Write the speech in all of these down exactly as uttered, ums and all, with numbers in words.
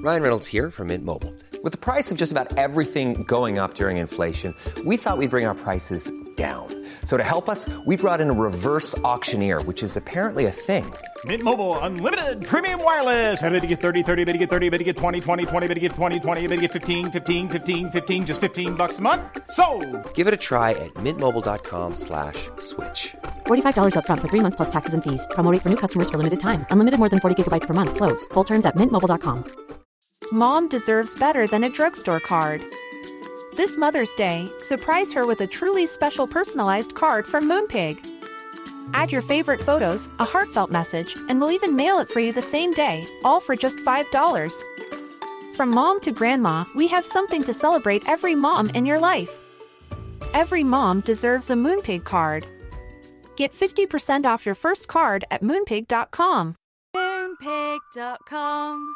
Ryan Reynolds here from Mint Mobile. With the price of just about everything going up during inflation, we thought we'd bring our prices down. So to help us, we brought in a reverse auctioneer, which is apparently a thing. Mint Mobile Unlimited Premium Wireless. How to get thirty, thirty, how to get thirty, how to get twenty, twenty, twenty, how to get twenty, twenty, how to get fifteen, fifteen, fifteen, fifteen, just fifteen bucks a month? Sold! Give it a try at mintmobile.com slash switch. forty-five dollars up front for three months plus taxes and fees. Promo rate for new customers for limited time. Unlimited more than forty gigabytes per month. Slows full terms at mint mobile dot com. Mom deserves better than a drugstore card. This Mother's Day, surprise her with a truly special personalized card from Moonpig. Add your favorite photos, a heartfelt message, and we'll even mail it for you the same day, all for just five dollars. From mom to grandma, we have something to celebrate every mom in your life. Every mom deserves a Moonpig card. Get fifty percent off your first card at moonpig dot com. moonpig dot com.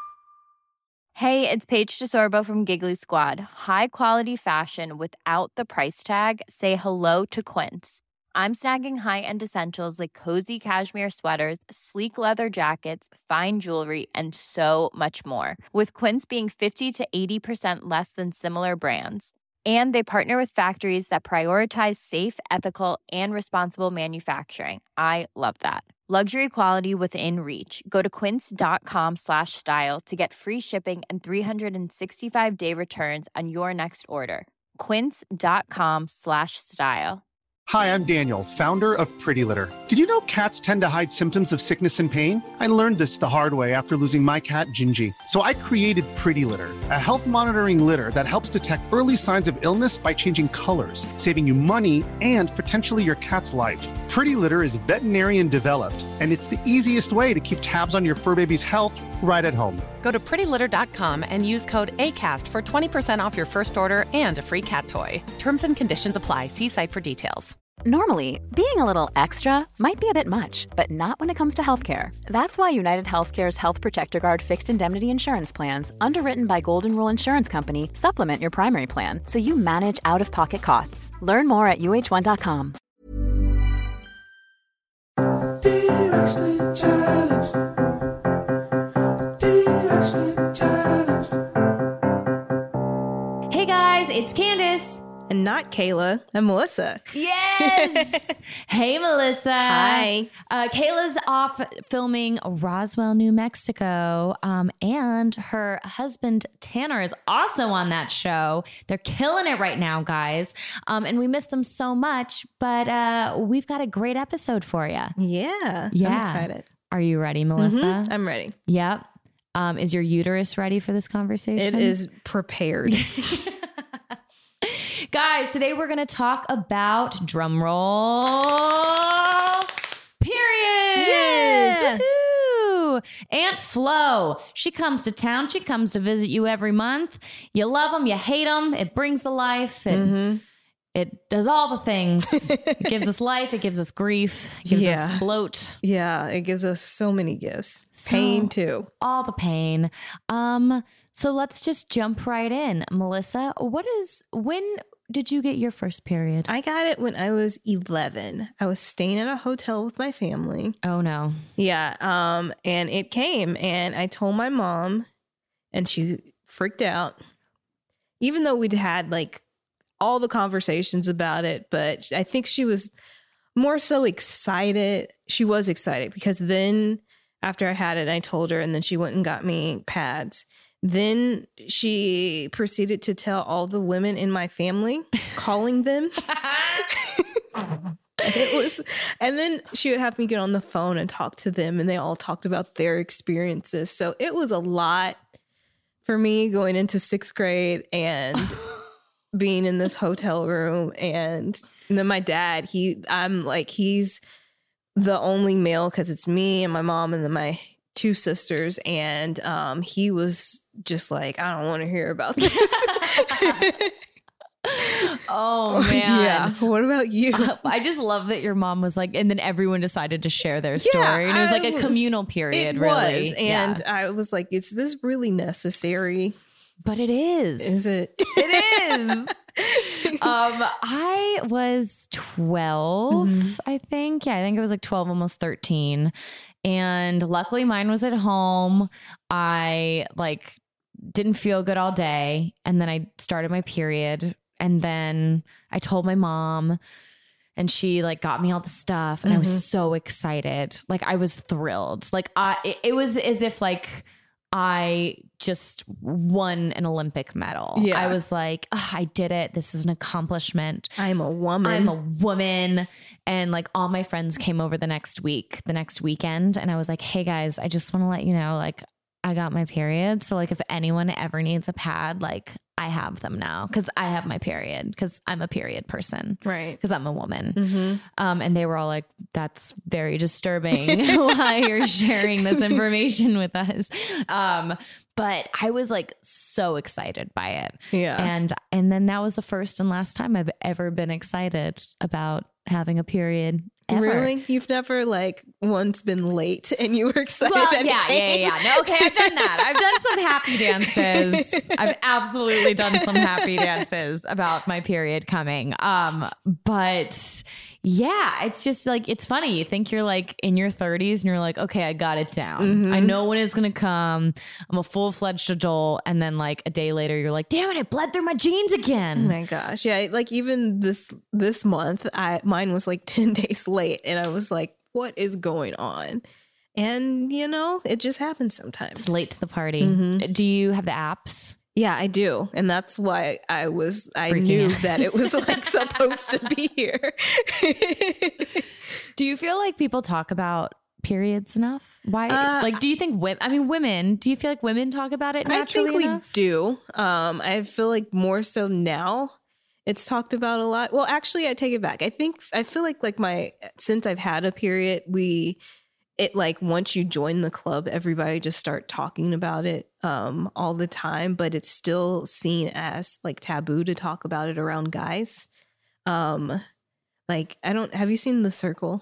Hey, it's Paige DeSorbo from Giggly Squad. High quality fashion without the price tag. Say hello to Quince. I'm snagging high-end essentials like cozy cashmere sweaters, sleek leather jackets, fine jewelry, and so much more. With Quince being fifty to eighty percent less than similar brands. And they partner with factories that prioritize safe, ethical, and responsible manufacturing. I love that. Luxury quality within reach. Go to quince.com slash style to get free shipping and three sixty-five day returns on your next order. Quince.com slash style. Hi, I'm Daniel, founder of Pretty Litter. Did you know cats tend to hide symptoms of sickness and pain? I learned this the hard way after losing my cat, Gingy. So I created Pretty Litter, a health monitoring litter that helps detect early signs of illness by changing colors, saving you money and potentially your cat's life. Pretty Litter is veterinarian developed, and it's the easiest way to keep tabs on your fur baby's health right at home. Go to pretty litter dot com and use code ACAST for twenty percent off your first order and a free cat toy. Terms and conditions apply. See site for details. Normally, being a little extra might be a bit much, but not when it comes to healthcare. That's why United Healthcare's Health Protector Guard fixed indemnity insurance plans, underwritten by Golden Rule Insurance Company, supplement your primary plan so you manage out-of-pocket costs. Learn more at U H one dot com. Hey guys, it's Candace. And not Kayla. I'm Melissa. Yes. Hey, Melissa. Hi. Uh, Kayla's off filming Roswell, New Mexico. Um, and her husband, Tanner, is also on that show. They're killing it right now, guys. Um, and we missed them so much, but uh, we've got a great episode for you. Yeah. Yeah. I'm excited. Are you ready, Melissa? Mm-hmm. I'm ready. Yep. Um, is your uterus ready for this conversation? It is prepared. Guys, today we're going to talk about drum roll periods. Yeah. Woohoo! Aunt Flo, she comes to town. She comes to visit you every month. You love them. You hate them. It brings the life. It, mm-hmm. it does all the things. It gives us life. It gives us grief. It gives yeah. us bloat. Yeah. It gives us so many gifts. So, pain too. All the pain. Um, so let's just jump right in. Melissa, what is, when did you get your first period? I got it when I was eleven. I was staying at a hotel with my family. Oh no. Yeah. Um, and it came and I told my mom and she freaked out, even though we'd had like all the conversations about it. But I think she was more so excited. She was excited because then after I had it, I told her and then she went and got me pads. Then she proceeded to tell all the women in my family, calling them. It was, and then she would have me get on the phone and talk to them, and they all talked about their experiences. So it was a lot for me going into sixth grade and being in this hotel room. And, and then my dad, he, I'm like, he's the only male because it's me and my mom and then my two sisters, and um, he was just like, I don't want to hear about this. Oh, man. Yeah. What about you? I just love that your mom was like, and then everyone decided to share their story. Yeah, and it was like a communal period, it really. Was, and yeah. I was like, is this really necessary? But it is. Is it? It is. um, I was twelve, mm-hmm. I think. Yeah, I think it was like twelve, almost thirteen. And luckily mine was at home. I like didn't feel good all day. And then I started my period. And then I told my mom, and she like got me all the stuff, and mm-hmm. I was so excited. Like I was thrilled. Like I, it, it was as if like I just won an Olympic medal. Yeah. I was like, oh, I did it. This is an accomplishment. I'm a woman. I'm a woman. And like all my friends came over the next week, the next weekend. And I was like, hey guys, I just want to let you know, like I got my period. So like if anyone ever needs a pad, like I have them now because I have my period because I'm a period person. Right. Because I'm a woman. Mm-hmm. Um, and they were all like, that's very disturbing why you're sharing this information with us. Um, but I was like so excited by it. Yeah. And, and then that was the first and last time I've ever been excited about having a period. Ever. Really? You've never like once been late and you were excited? Well, that yeah, yeah, yeah, yeah. No, okay, I've done that. I've done some happy dances. I've absolutely done some happy dances about my period coming. Um, but yeah, it's just like, it's funny. You think you're like in your thirties and you're like, okay, I got it down. Mm-hmm. I know when it's going to come. I'm a full-fledged adult. And then like a day later, you're like, damn it, I bled through my jeans again. Oh my gosh. Yeah. Like even this, this month, I, mine was like ten days late and I was like, what is going on? And you know, it just happens sometimes. It's late to the party. Mm-hmm. Do you have the apps? Yeah, I do. And that's why I was, I Freaking knew out. that it was like supposed to be here. Do you feel like people talk about periods enough? Why? Uh, like, do you think women, I mean, women, do you feel like women talk about it naturally I think enough? we do. Um, I feel like more so now it's talked about a lot. Well, actually, I take it back. I think, I feel like like my, since I've had a period, we, it like once you join the club, everybody just start talking about it um, all the time, but it's still seen as like taboo to talk about it around guys. Um, like, I don't, have you seen The Circle?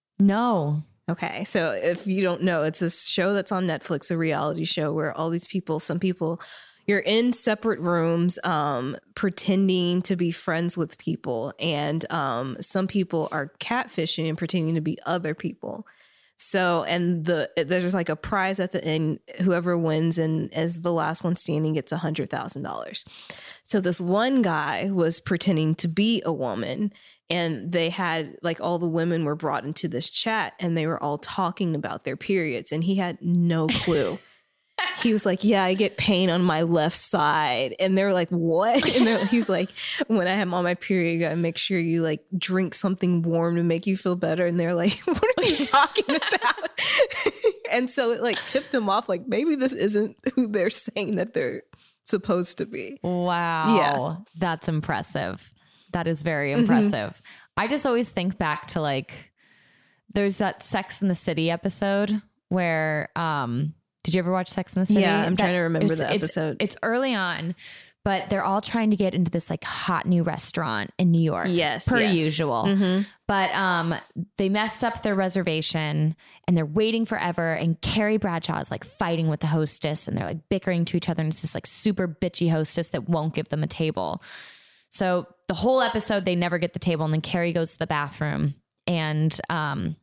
No. Okay. So if you don't know, it's a show that's on Netflix, a reality show where all these people, some people, you're in separate rooms, um, pretending to be friends with people. And um, some people are catfishing and pretending to be other people. So, and the there's like a prize at the end. Whoever wins and as the last one standing gets a hundred thousand dollars. So this one guy was pretending to be a woman, and they had like all the women were brought into this chat, and they were all talking about their periods, and he had no clue. He was like, yeah, I get pain on my left side. And they're like, what? And he's like, when I am on my period, you gotta make sure you like drink something warm to make you feel better. And they're like, what are you talking about? And so it like tipped them off, like maybe this isn't who they're saying that they're supposed to be. Wow. Yeah. That's impressive. That is very impressive. Mm-hmm. I just always think back to like, there's that Sex and the City episode where, um, did you ever watch Sex and the City? Yeah, I'm that, trying to remember the episode. It's, it's early on, but they're all trying to get into this like hot new restaurant in New York. Yes, per yes. usual. Mm-hmm. But um, they messed up their reservation and they're waiting forever. And Carrie Bradshaw is like fighting with the hostess and they're like bickering to each other. And it's this like super bitchy hostess that won't give them a table. So the whole episode, they never get the table. And then Carrie goes to the bathroom and um.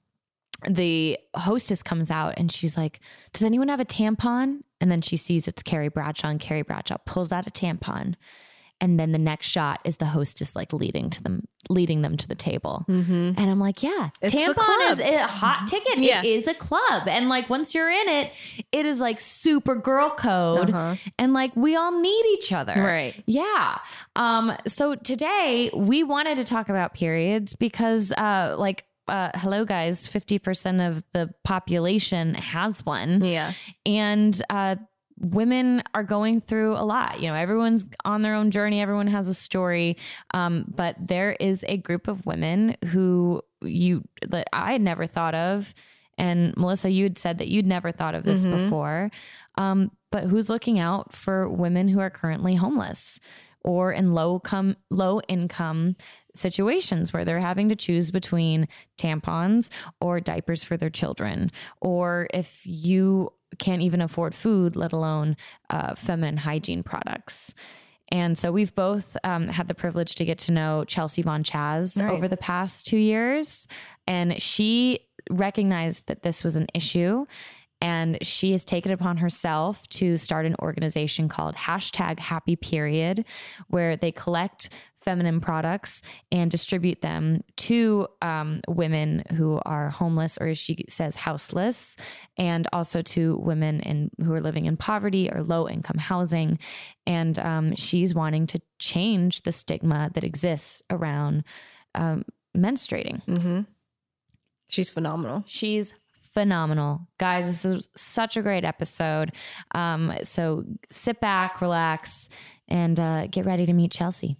the hostess comes out and she's like, does anyone have a tampon? And then she sees it's Carrie Bradshaw, and Carrie Bradshaw pulls out a tampon. And then the next shot is the hostess like leading to them, leading them to the table. Mm-hmm. And I'm like, yeah, it's tampon is a hot ticket. Yeah. It is a club. And like, once you're in it, it is like super girl code. Uh-huh. And like, we all need each other. Right. Yeah. Um, so today we wanted to talk about periods because uh, like, Uh, hello guys, fifty percent of the population has one. Yeah. And uh, women are going through a lot. You know, everyone's on their own journey. Everyone has a story. Um, but there is a group of women who you that I had never thought of. And Melissa, you had said that you'd never thought of this mm-hmm. before. Um, but who's looking out for women who are currently homeless or in low com- low income situations where they're having to choose between tampons or diapers for their children, or if you can't even afford food, let alone uh, feminine hygiene products. And so we've both um, had the privilege to get to know Chelsea Von Chaz right. over the past two years. And she recognized that this was an issue And she has taken it upon herself to start an organization called hashtag Happy Period, where they collect feminine products and distribute them to um, women who are homeless, or as she says, houseless, and also to women in, who are living in poverty or low income housing. And um, she's wanting to change the stigma that exists around um, menstruating. Mm-hmm. She's phenomenal. She's phenomenal. Guys, this is such a great episode. Um, so sit back, relax, and uh, get ready to meet Chelsea.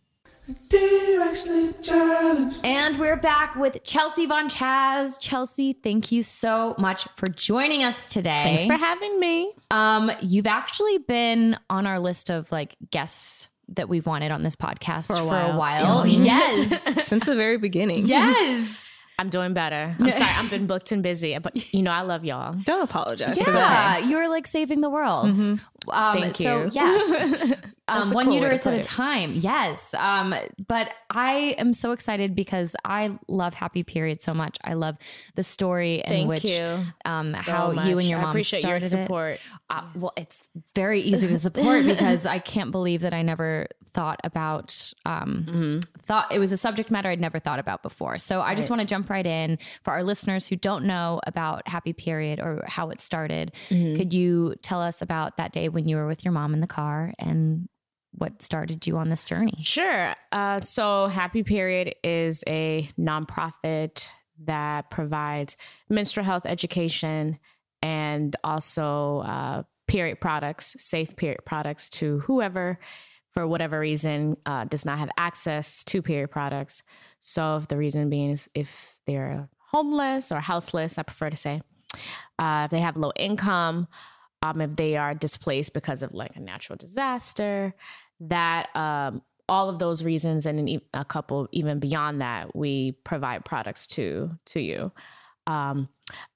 And we're back with Chelsea Von Chaz. Chelsea, thank you so much for joining us today. Thanks for having me. Um, you've actually been on our list of like guests that we've wanted on this podcast for a while. For a while. Yes. Since the very beginning. Yes. I'm doing better. I'm sorry. I've been booked and busy, but you know, I love y'all. Don't apologize yeah, for that. Yeah, you're like saving the world. Mm-hmm. Um, Thank you. So yes, um, one cool uterus at a time. Yes. Um, but I am so excited because I love Happy Period so much. I love the story in Thank which, you um, so how much. you and your mom I appreciate started your support. It. Uh, well, it's very easy to support because I can't believe that I never thought about, um, mm-hmm. thought it was a subject matter I'd never thought about before. So I right. just want to jump right in for our listeners who don't know about Happy Period or how it started. Mm-hmm. Could you tell us about that day when you were with your mom in the car and what started you on this journey? Sure. Uh, so Happy Period is a nonprofit that provides menstrual health education and also uh, period products, safe period products to whoever, for whatever reason, uh, does not have access to period products. So if the reason being is if they're homeless or houseless, I prefer to say, uh, if they have low income, um, if they are displaced because of like a natural disaster, that um, all of those reasons and in a couple even beyond that, we provide products to to you. Um,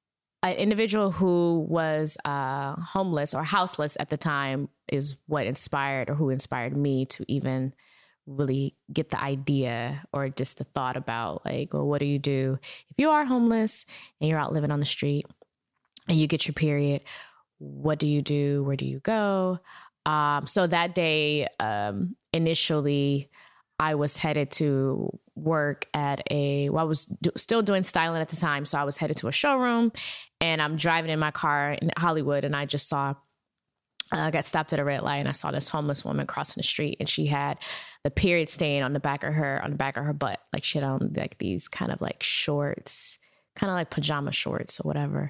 an individual who was uh, homeless or houseless at the time is what inspired or who inspired me to even really get the idea or just the thought about like, well, what do you do if you are homeless and you're out living on the street and you get your period? What do you do? Where do you go? Um, so that day, um, initially, I was headed to work at a, well, I was do, still doing styling at the time. So I was headed to a showroom and I'm driving in my car in Hollywood and I just saw, I uh, got stopped at a red light and I saw this homeless woman crossing the street and she had the period stain on the back of her, on the back of her butt. Like she had on like these kind of like shorts, kind of like pajama shorts or whatever.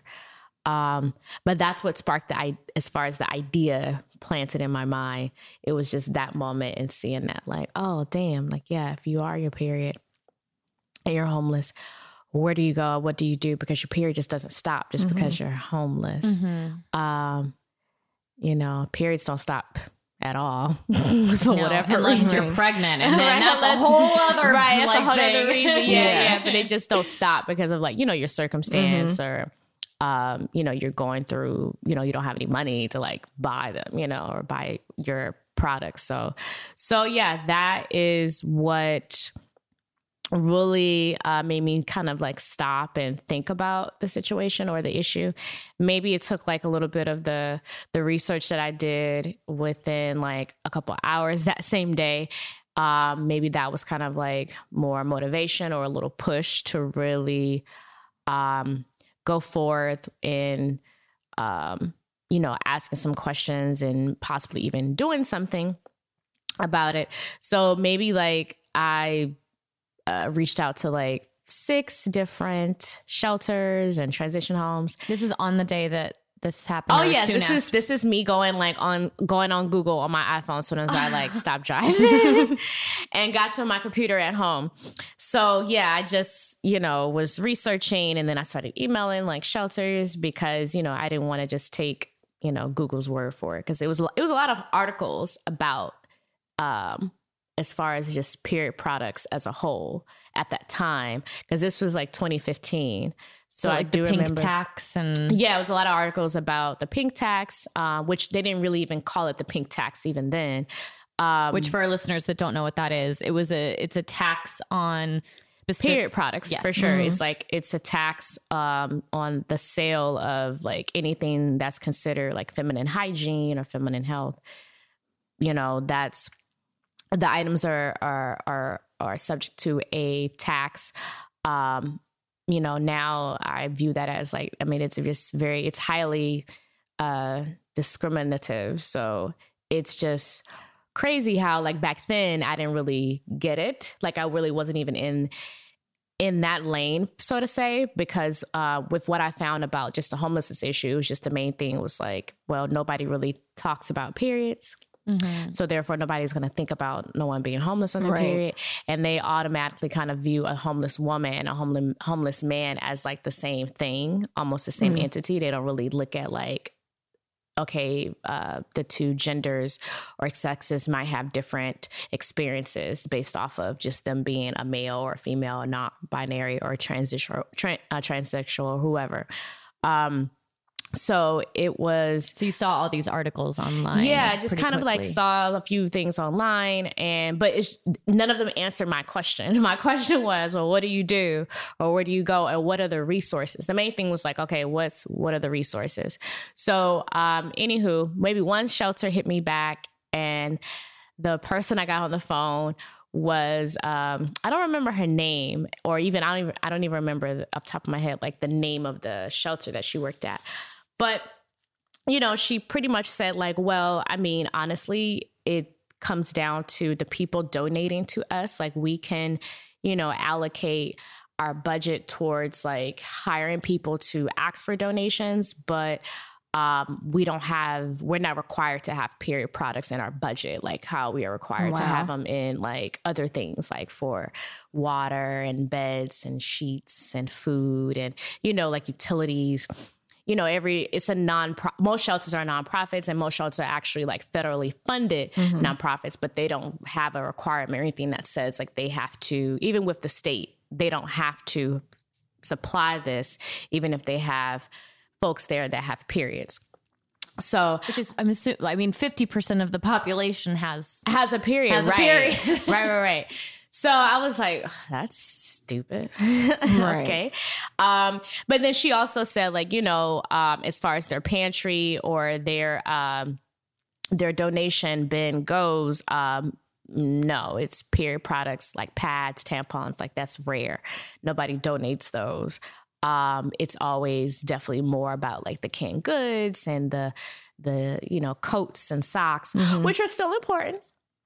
Um, but that's what sparked the, I, as far as the idea planted in my mind, it was just that moment and seeing that like, oh, damn, like, yeah, if you are your period and you're homeless, where do you go? What do you do? Because your period just doesn't stop just mm-hmm. because you're homeless. Mm-hmm. Um, you know, periods don't stop at all for no, whatever unless reason. You're pregnant and then right, that's a whole other right, like, that's a whole thing. other reason. Yeah, yeah, yeah, but they just don't stop because of like, you know, your circumstance mm-hmm. or Um, you know, you're going through, you know, you don't have any money to like buy them, you know, or buy your products. So, so yeah, that is what really uh, made me kind of like stop and think about the situation or the issue. Maybe it took like a little bit of the, the research that I did within like a couple of hours that same day. Um, maybe that was kind of like more motivation or a little push to really, um, go forth in, um, you know, asking some questions and possibly even doing something about it. So maybe like I uh, reached out to like six different shelters and transition homes. This is on the day that this happened. Oh yes, this after. is this is me going like on going on Google on my iPhone as soon as I like stopped driving and got to my computer at home. So yeah, I just, you know, was researching and then I started emailing like shelters because, you know, I didn't want to just take, you know, Google's word for it because it was it was a lot of articles about um as far as just period products as a whole at that time, because this was like twenty fifteen. So, so like I do the pink remember, tax and yeah, it was a lot of articles about the pink tax, uh, which they didn't really even call it the pink tax even then. Um, which for our listeners that don't know what that is, it was a it's a tax on specific period products, yes. for sure. Mm-hmm. It's like, it's a tax um, on the sale of like anything that's considered like feminine hygiene or feminine health. You know, that's, the items are, are, are, are subject to a tax. Um, you know, now I view that as like, I mean, it's just very, it's highly uh, discriminative. So it's just crazy how like back then I didn't really get it. Like I really wasn't even in in that lane, so to say, because uh, with what I found about just the homelessness issue, it was just the main thing was like, well, nobody really talks about periods. Mm-hmm. So therefore, nobody's going to think about no one being homeless on their right. period. And they automatically kind of view a homeless woman and a homeless, homeless man as like the same thing, almost the same mm-hmm. entity. They don't really look at like, okay, uh, the two genders or sexes might have different experiences based off of just them being a male or a female, not binary or transitional, tra- uh, transsexual or whoever. Um, so it was. So you saw all these articles online. Yeah, I just kind quickly. of like saw a few things online, and but it's none of them answered my question. My question was, well, what do you do, or where do you go, and what are the resources? The main thing was like, okay, what's what are the resources? So, um, anywho, maybe one shelter hit me back, and the person I got on the phone was um, I don't remember her name, or even I don't even I don't even remember off the top of my head like the name of the shelter that she worked at. But, you know, she pretty much said like, well, I mean, honestly, it comes down to the people donating to us. Like we can, you know, allocate our budget towards like hiring people to ask for donations. But um, we don't have, we're not required to have period products in our budget, like how we are required wow. to have them in like other things like for water and beds and sheets and food and, you know, like utilities. You know, every, it's a non, most shelters are nonprofits and most shelters are actually like federally funded mm-hmm. nonprofits, but they don't have a requirement or anything that says like they have to, even with the state, they don't have to supply this, even if they have folks there that have periods. So, which is, I'm assuming, I mean, fifty percent of the population has, has a period, has right? A period. right, right, right. So I was like, oh, that's stupid. Right. Okay. Um, but then she also said like, you know, um, as far as their pantry or their, um, their donation bin goes, um, no, it's period products like pads, tampons, like that's rare. Nobody donates those. Um, it's always definitely more about like the canned goods and the, the, you know, coats and socks, mm-hmm. which are still important.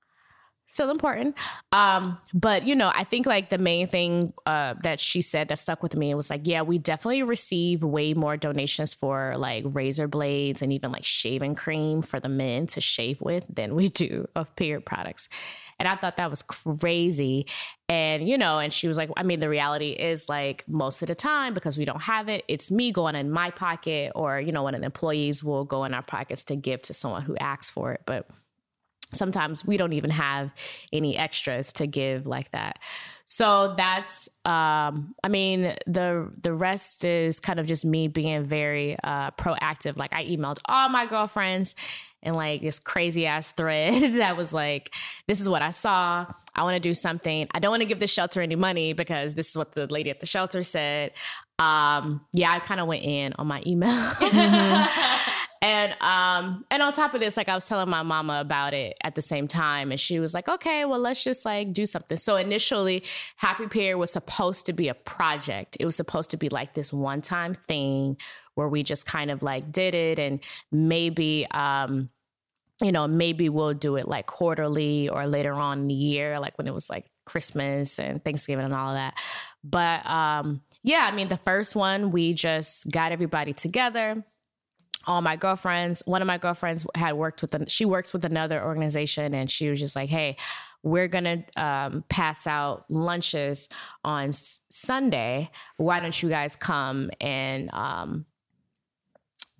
Still important. Um, but, you know, I think like the main thing uh, that she said that stuck with me was like, yeah, we definitely receive way more donations for like razor blades and even like shaving cream for the men to shave with than we do of period products. And I thought that was crazy. And, you know, and she was like, I mean, the reality is like most of the time, because we don't have it, it's me going in my pocket or, you know, one of the employees will go in our pockets to give to someone who asks for it. But sometimes we don't even have any extras to give like that. So that's, um, I mean, the the rest is kind of just me being very uh, proactive. Like I emailed all my girlfriends in like this crazy ass thread that was like, this is what I saw. I want to do something. I don't want to give the shelter any money because this is what the lady at the shelter said. Um, yeah, I kind of went in on my email. Mm-hmm. And um, and on top of this, like I was telling my mama about it at the same time. And she was like, okay, well, let's just like do something. So initially, Happy Period was supposed to be a project. It was supposed to be like this one time thing where we just kind of like did it. And maybe, um, you know, maybe we'll do it like quarterly or later on in the year, like when it was like Christmas and Thanksgiving and all of that. But um, yeah, I mean, the first one, we just got everybody together. All my girlfriends, one of my girlfriends had worked with, an, she works with another organization, and she was just like, hey, we're going to um, pass out lunches on s- Sunday. Why don't you guys come and, um,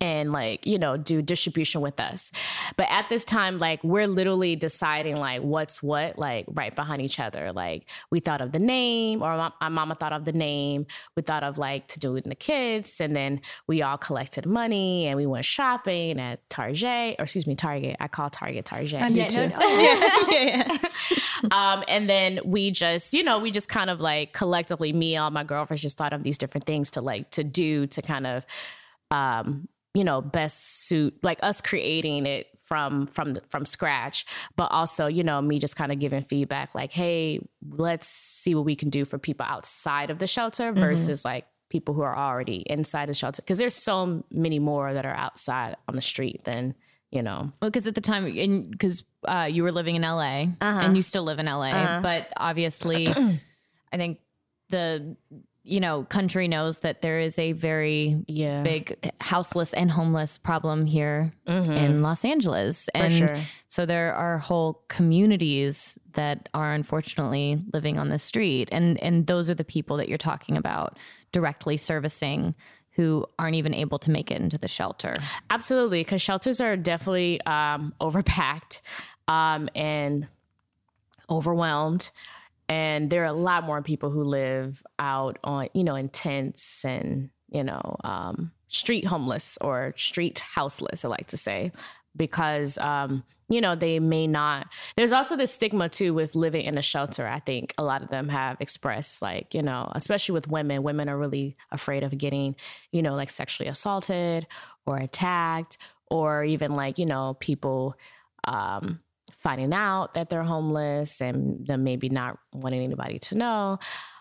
and like, you know, do distribution with us. But at this time, like we're literally deciding like what's what, like right behind each other. Like we thought of the name, or my, my mama thought of the name. We thought of like to do it in the kids. And then we all collected money and we went shopping at Target, or excuse me, Target. I call Target Target. I do too. No, no. yeah, yeah, yeah. Um, and then we just, you know, we just kind of like collectively, me and all my girlfriends just thought of these different things to like to do to kind of, um, you know, best suit like us creating it from from the, from scratch, but also, you know, me just kind of giving feedback like, hey, let's see what we can do for people outside of the shelter versus mm-hmm. like people who are already inside the shelter, because there's so many more that are outside on the street than, you know. Well, because at the time, because uh, you were living in L A uh-huh. and you still live in L A, uh-huh. but obviously, I think the you know, country knows that there is a very yeah. big houseless and homeless problem here mm-hmm. in Los Angeles. For and sure. so there are whole communities that are unfortunately living on the street. And, and those are the people that you're talking about directly servicing who aren't even able to make it into the shelter. Absolutely. Because shelters are definitely um, overpacked um, and overwhelmed. And there are a lot more people who live out on, you know, in tents and, you know, um, street homeless or street houseless, I like to say, because, um, you know, they may not. There's also this stigma, too, with living in a shelter. I think a lot of them have expressed, like, you know, especially with women, women are really afraid of getting, you know, like sexually assaulted or attacked, or even like, you know, people um finding out that they're homeless and them maybe not wanting anybody to know.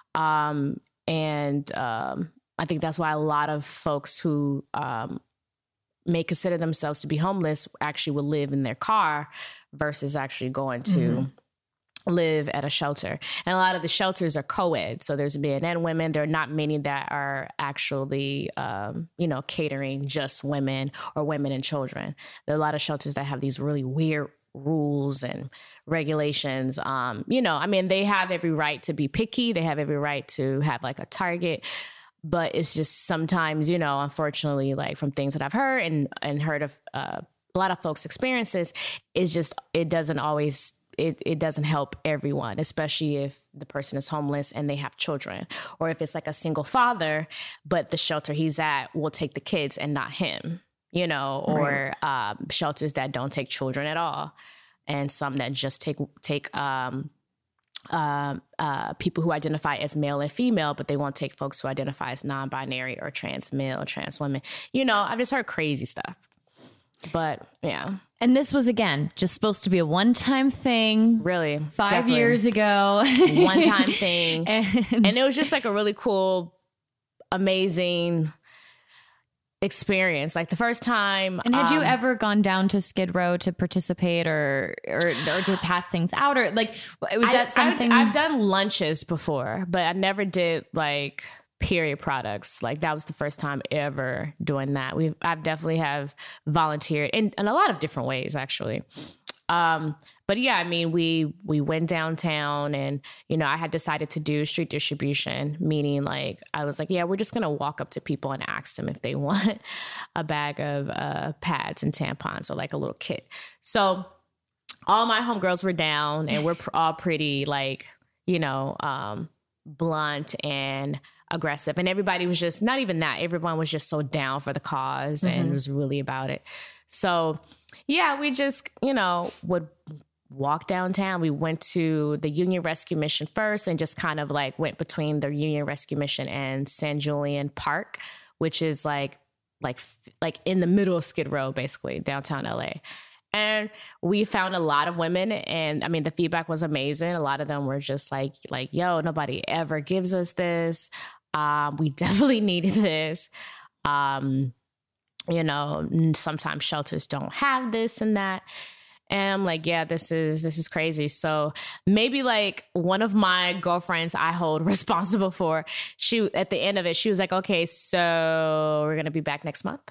Um, and um, I think that's why a lot of folks who um, may consider themselves to be homeless actually will live in their car versus actually going to mm-hmm. live at a shelter. And a lot of the shelters are co-ed. So there's men and women. There are not many that are actually, um, you know, catering just women or women and children. There are a lot of shelters that have these really weird rules and regulations. Um, you know, I mean, they have every right to be picky. They have every right to have like a target, but it's just sometimes, you know, unfortunately, like from things that I've heard and, and heard of uh, a lot of folks' experiences, it's just, it doesn't always, it, it doesn't help everyone, especially if the person is homeless and they have children, or if it's like a single father, but the shelter he's at will take the kids and not him. You know, or right. um, shelters that don't take children at all, and some that just take take um, uh, uh, people who identify as male and female, but they won't take folks who identify as non-binary or trans male or trans women. You know, I've just heard crazy stuff. But yeah. And this was, again, just supposed to be a one-time thing. Really? Five definitely. years ago. One-time thing. and, and it was just like a really cool, amazing experience. Like the first time. And had um, you ever gone down to Skid Row to participate or or, or to pass things out, or like was I, that something? I've, I've done lunches before, but I never did like period products. Like that was the first time ever doing that. We've I've definitely have volunteered in, in a lot of different ways, actually. Um, but yeah, I mean, we, we went downtown and, you know, I had decided to do street distribution, meaning like, I was like, yeah, we're just going to walk up to people and ask them if they want a bag of, uh, pads and tampons or like a little kit. So all my homegirls were down and we're pr- all pretty like, you know, um, blunt and aggressive. And everybody was just, not even that, everyone was just so down for the cause mm-hmm. and was really about it. So yeah, we just, you know, would walk downtown. We went to the Union Rescue Mission first and just kind of like went between the Union Rescue Mission and San Julian Park, which is like, like, like in the middle of Skid Row, basically downtown L A. And we found a lot of women, and I mean, the feedback was amazing. A lot of them were just like, like, yo, nobody ever gives us this. Um, we definitely needed this. Um, you know, sometimes shelters don't have this and that. And I'm like, yeah, this is, this is crazy. So maybe like one of my girlfriends I hold responsible for, she, at the end of it, she was like, okay, so we're going to be back next month.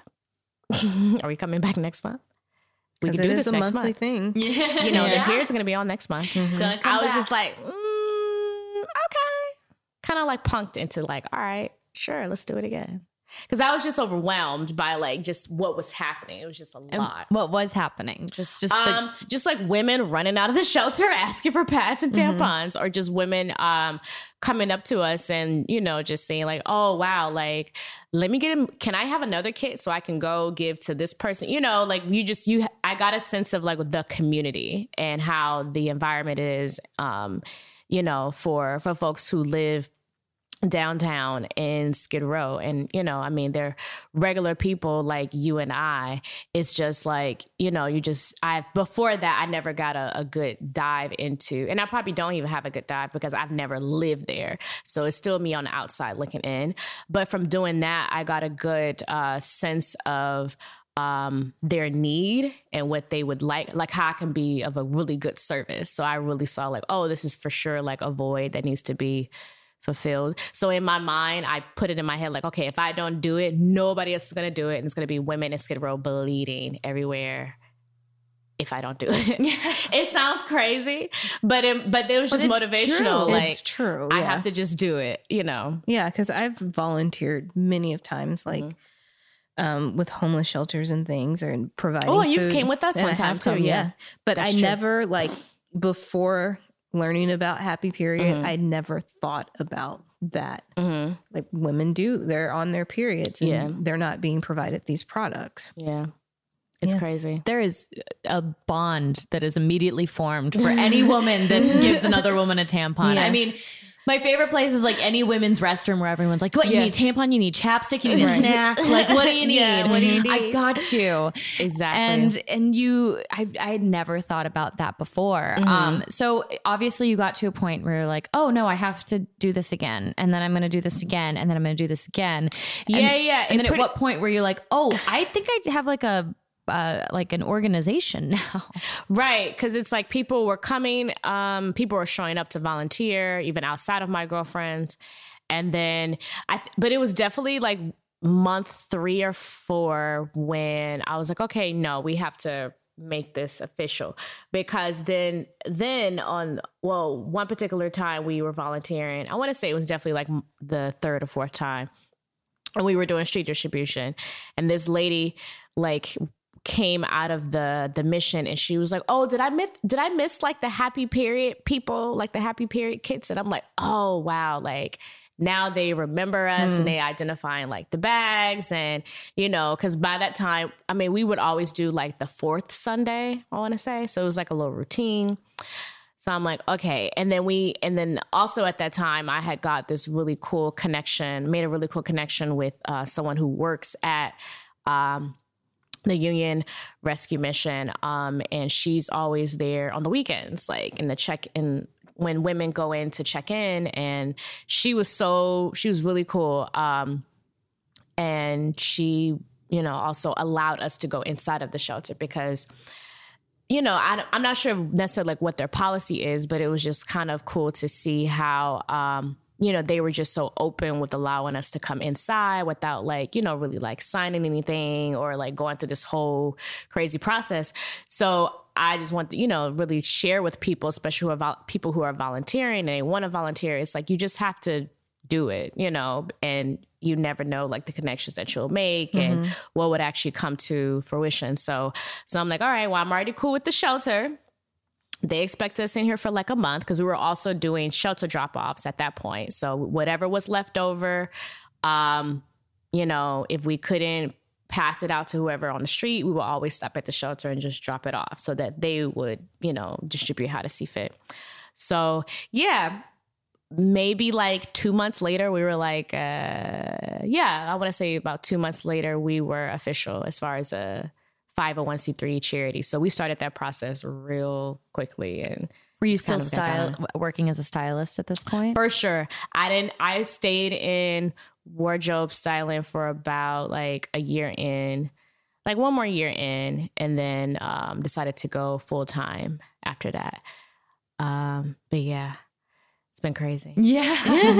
Are we coming back next month? We can do this a next monthly month. thing. Yeah. You know, yeah. the period's going to be on next month. Mm-hmm. It's gonna come I was back. just like, mm, okay. Kind of like punked into like, all right, sure, let's do it again. Because I was just overwhelmed by like just what was happening. It was just a And lot. what was happening? Just, just, the- um, just like women running out of the shelter asking for pads and tampons, mm-hmm. or just women um, coming up to us and, you know, just saying like, oh, wow, like, let me get him. Can I have another kit so I can go give to this person? You know, like you just, you, I got a sense of like the community and how the environment is, um, you know, for, for folks who live downtown in Skid Row. And, you know, I mean, they're regular people like you and I. It's just like, you know, you just, I, before that, I never got a, a good dive into, and I probably don't even have a good dive because I've never lived there. So it's still me on the outside looking in. But from doing that, I got a good uh, sense of um, their need and what they would like, like how I can be of a really good service. So I really saw like, oh, this is for sure like a void that needs to be fulfilled. So in my mind, I put it in my head like, okay, if I don't do it, nobody else is going to do it. And it's going to be women in Skid Row bleeding everywhere if I don't do it. It sounds crazy, but it, but it was just motivational. True. Like, it's true. I yeah. have to just do it, you know? Yeah, because I've volunteered many of times, like mm-hmm. um, with homeless shelters and things, or providing Oh, you food. came with us And one I time have too, come, yeah. But That's I true. never, like, before learning about Happy Period, Mm-hmm. I never thought about that. Mm-hmm. Like, women do, they're on their periods and Yeah. they're not being provided these products. Yeah. It's Yeah. crazy. there is a bond that is immediately formed for any woman that gives another woman a tampon. Yeah. I mean, my favorite place is like any women's restroom where everyone's like, what, you Yes. need a tampon, you need chapstick, you need a Right. snack. Like, what do you need? Yeah, what do you I need? got you. Exactly. And, and you, I, I had never thought about that before. Mm-hmm. Um, so obviously you got to a point where you're like, oh no, I have to do this again. And then I'm going to do this again. And then I'm going to do this again. Yeah, and, yeah. And It then pretty- at what point were you like, oh, I think I have like a, Uh, like an organization now. Right. Cause it's like people were coming, um, people were showing up to volunteer, even outside of my girlfriends. And then I, th- but it was definitely like month three or four when I was like, okay, no, we have to make this official, because then, then on, well, one particular time we were volunteering, I want to say it was definitely like the third or fourth time, and we were doing street distribution, and this lady like came out of the the mission, and she was like, oh, did I miss did I miss like the Happy Period people, like the Happy Period kits? And I'm like, oh wow, like now they remember us mm. and they identifying like the bags, and you know, because by that time, I mean, we would always do like the fourth Sunday, I want to say, so it was like a little routine. So I'm like, okay. And then we, and then also at that time, I had got this really cool connection, made a really cool connection with uh, someone who works at um, the Union Rescue Mission. Um, and she's always there on the weekends, like in the check in when women go in to check in. And she was so, she was really cool. Um, and she, you know, also allowed us to go inside of the shelter because, you know, I, I'm not sure necessarily like what their policy is, but it was just kind of cool to see how, um, you know, they were just so open with allowing us to come inside without like, you know, really like signing anything or like going through this whole crazy process. So I just want to, you know, really share with people, especially who are vol- people who are volunteering and they want to volunteer. It's like, you just have to do it, you know, and you never know like the connections that you'll make mm-hmm. and what would actually come to fruition. So, so I'm like, all right, well, I'm already cool with the shelter. They expect us in here for like a month because we were also doing shelter drop-offs at that point. So whatever was left over, um, you know, if we couldn't pass it out to whoever on the street, we would always stop at the shelter and just drop it off so that they would, you know, distribute how to see fit. So yeah, maybe like two months later, we were like, uh, yeah, I want to say about two months later, we were official as far as a five oh one c three charity. So we started that process real quickly. And were you still style working as a stylist at this point? For sure. I didn't, I stayed in wardrobe styling for about like a year in, like one more year in, and then um, decided to go full time after that. Um, but yeah, it's been crazy. Yeah.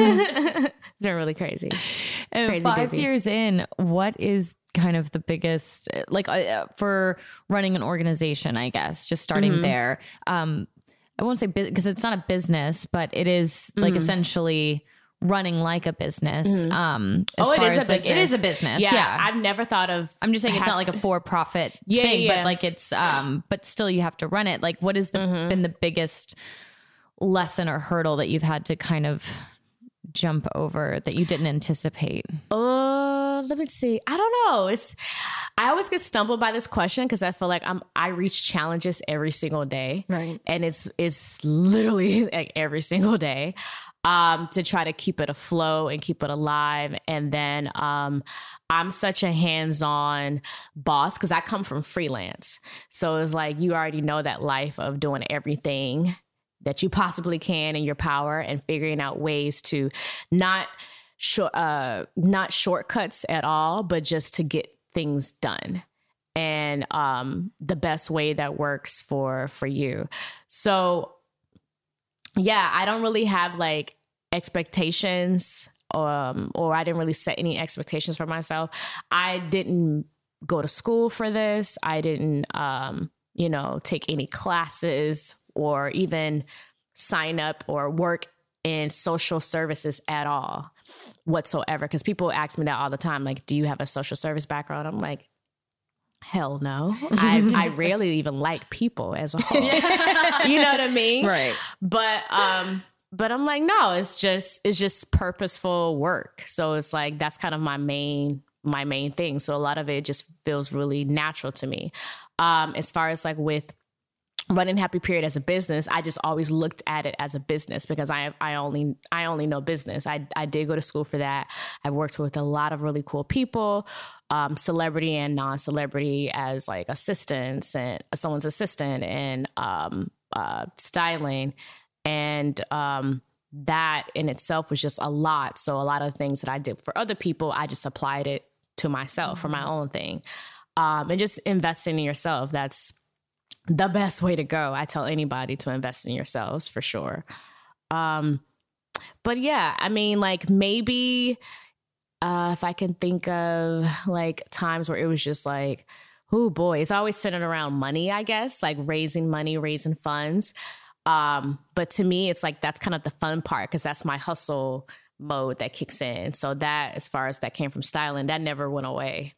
It's been really crazy. And crazy five busy. years in, what is kind of the biggest, like uh, for running an organization, I guess, just starting mm-hmm. there. Um, I won't say because it's not a business, but it is like mm-hmm. essentially running like a business. Mm-hmm. Um, as oh, it far is as, a business. Like, it is a business. Yeah, yeah. I've never thought of. I'm just saying it's have, not like a for-profit yeah, thing, yeah. but like it's, um, but still you have to run it. Like what has the, mm-hmm. been the biggest lesson or hurdle that you've had to kind of jump over that you didn't anticipate? Uh, let me see. I don't know. It's, I always get stumbled by this question because I feel like I'm, I reach challenges every single day. Right. And it's, it's literally like every single day. Um, to try to keep it afloat and keep it alive. And then um, I'm such a hands-on boss because I come from freelance. So it's like you already know that life of doing everything that you possibly can in your power and figuring out ways to not short, uh, not shortcuts at all, but just to get things done. And um, the best way that works for for you. So yeah, I don't really have like expectations um, or I didn't really set any expectations for myself. I didn't go to school for this. I didn't, um, you know, take any classes or even sign up or work in social services at all whatsoever. Because people ask me that all the time, like, do you have a social service background? I'm like, hell no. I, I rarely even like people as a whole. You know what I mean? Right. But um, but I'm like, no, it's just it's just purposeful work. So it's like that's kind of my main my main thing. So a lot of it just feels really natural to me. Um, as far as like with running Happy Period as a business, I just always looked at it as a business because I I only I only know business. I I did go to school for that. I've worked with a lot of really cool people, um, celebrity and non-celebrity as like assistants and someone's assistant and um, uh, styling. And um, that in itself was just a lot. So a lot of things that I did for other people, I just applied it to myself mm-hmm. for my own thing. Um, and just investing in yourself. That's the best way to go. I tell anybody to invest in yourselves for sure. Um, but yeah, I mean, like maybe uh, if I can think of like times where it was just like, oh boy, it's always centered around money, I guess, like raising money, raising funds. Um, but to me, it's like, that's kind of the fun part because that's my hustle mode that kicks in. So that, as far as that came from styling, that never went away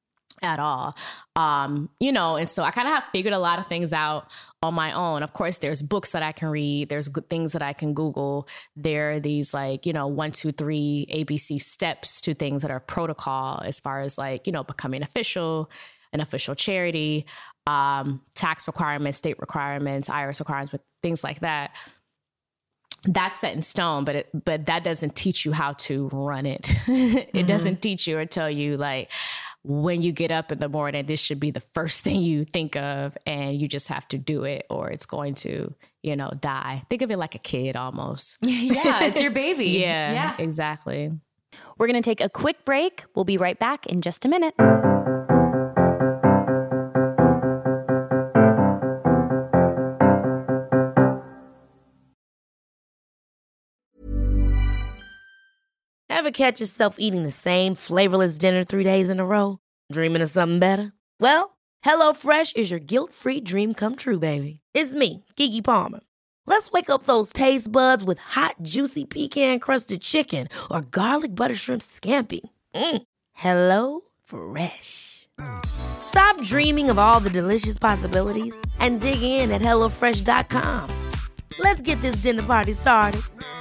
at all. Um, you know, and so I kind of have figured a lot of things out on my own. Of course, there's books that I can read. There's good things that I can Google. There are these like, you know, one, two, three A B C steps to things that are protocol as far as like, you know, becoming official, an official charity, um, tax requirements, state requirements, I R S requirements, but things like that. That's set in stone, but it, but that doesn't teach you how to run it. It mm-hmm. doesn't teach you or tell you like, when you get up in the morning, this should be the first thing you think of and you just have to do it or it's going to, you know, die. Think of it like a kid almost. Yeah, it's your baby. Yeah, yeah, exactly. We're going to take a quick break. We'll be right back in just a minute. Ever catch yourself eating the same flavorless dinner three days in a row? Dreaming of something better? Well, HelloFresh is your guilt-free dream come true, baby. It's me, Keke Palmer. Let's wake up those taste buds with hot, juicy pecan-crusted chicken or garlic butter shrimp scampi. Mm. Hello Fresh. Stop dreaming of all the delicious possibilities and dig in at hello fresh dot com. Let's get this dinner party started.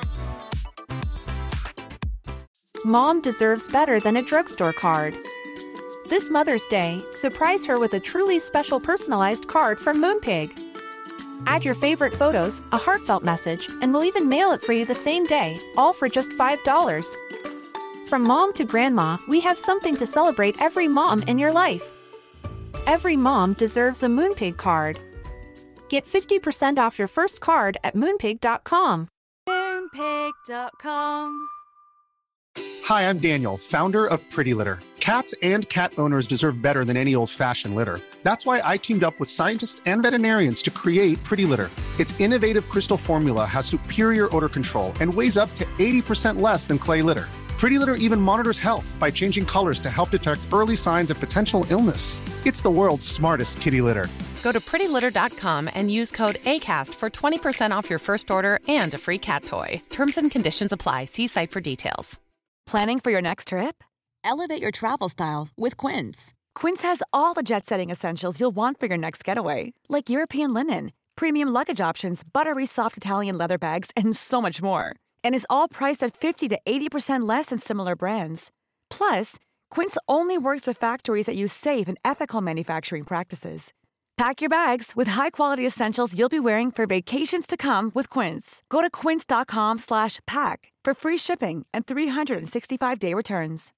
Mom deserves better than a drugstore card. This Mother's Day, surprise her with a truly special personalized card from Moonpig. Add your favorite photos, a heartfelt message, and we'll even mail it for you the same day, all for just five dollars. From mom to grandma, we have something to celebrate every mom in your life. Every mom deserves a Moonpig card. Get fifty percent off your first card at moonpig dot com. moonpig dot com. Hi, I'm Daniel, founder of Pretty Litter. Cats and cat owners deserve better than any old-fashioned litter. That's why I teamed up with scientists and veterinarians to create Pretty Litter. Its innovative crystal formula has superior odor control and weighs up to eighty percent less than clay litter. Pretty Litter even monitors health by changing colors to help detect early signs of potential illness. It's the world's smartest kitty litter. Go to pretty litter dot com and use code ACAST for twenty percent off your first order and a free cat toy. Terms and conditions apply. See site for details. Planning for your next trip? Elevate your travel style with Quince. Quince has all the jet-setting essentials you'll want for your next getaway, like European linen, premium luggage options, buttery soft Italian leather bags, and so much more. And is all priced at fifty to eighty percent less than similar brands. Plus, Quince only works with factories that use safe and ethical manufacturing practices. Pack your bags with high-quality essentials you'll be wearing for vacations to come with Quince. Go to quince.com slash pack for free shipping and three sixty-five day returns.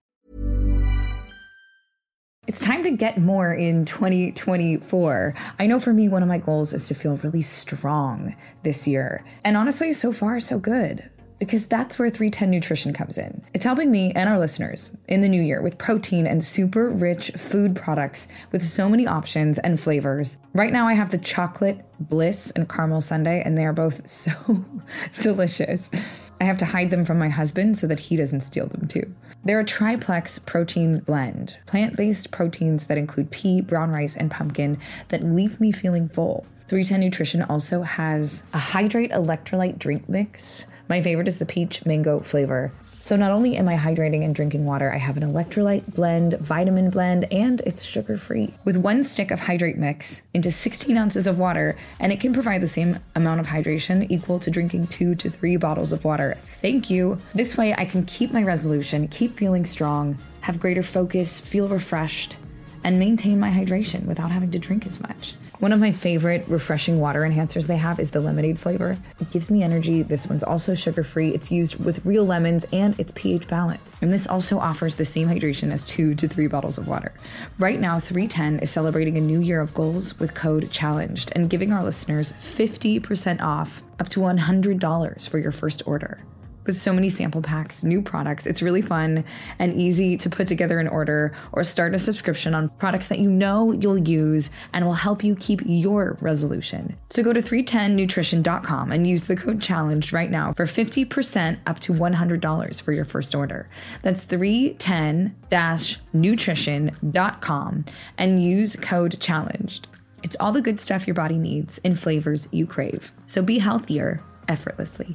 It's time to get more in twenty twenty-four. I know for me, one of my goals is to feel really strong this year. And honestly, so far, so good. Because that's where three ten Nutrition comes in. It's helping me and our listeners in the new year with protein and super rich food products with so many options and flavors. Right now I have the chocolate bliss and caramel sundae, and they are both so delicious. I have to hide them from my husband so that he doesn't steal them too. They're a triplex protein blend, plant-based proteins that include pea, brown rice, and pumpkin that leave me feeling full. three ten Nutrition also has a Hydrate electrolyte drink mix. My favorite is the peach mango flavor. So not only am I hydrating and drinking water, I have an electrolyte blend, vitamin blend, and it's sugar-free. With one stick of Hydrate mix into sixteen ounces of water, and it can provide the same amount of hydration equal to drinking two to three bottles of water. Thank you. This way I can keep my resolution, keep feeling strong, have greater focus, feel refreshed, and maintain my hydration without having to drink as much. One of my favorite refreshing water enhancers they have is the lemonade flavor. It gives me energy. This one's also sugar-free. It's used with real lemons and it's pH balanced. And this also offers the same hydration as two to three bottles of water. Right now, three ten is celebrating a new year of goals with code CHALLENGED and giving our listeners fifty percent off up to one hundred dollars for your first order. With so many sample packs, new products, it's really fun and easy to put together an order or start a subscription on products that you know you'll use and will help you keep your resolution. So go to three ten nutrition dot com and use the code CHALLENGED right now for fifty percent up to one hundred dollars for your first order. That's three ten nutrition dot com and use code CHALLENGED. It's all the good stuff your body needs in flavors you crave. So be healthier effortlessly.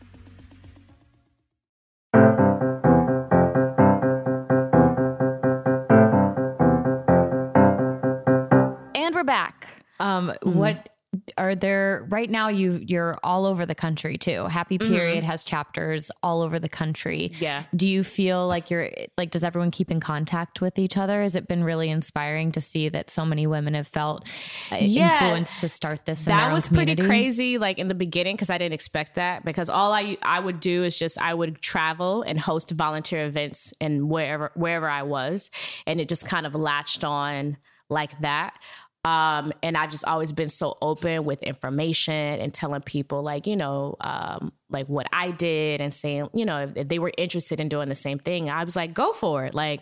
Back. Um, mm-hmm. What are there right now? You you're all over the country too. Happy Period mm-hmm. has chapters all over the country. Yeah. Do you feel like you're like? Does everyone keep in contact with each other? Has it been really inspiring to see that so many women have felt uh, yeah. influenced to start this? In that their was own community? Pretty crazy. Like in the beginning, because I didn't expect that. Because all I I would do is just I would travel and host volunteer events and wherever wherever I was, and it just kind of latched on like that. Um, and I've just always been so open with information and telling people like, you know, um, like what I did and saying, you know, if, if they were interested in doing the same thing, I was like, go for it. Like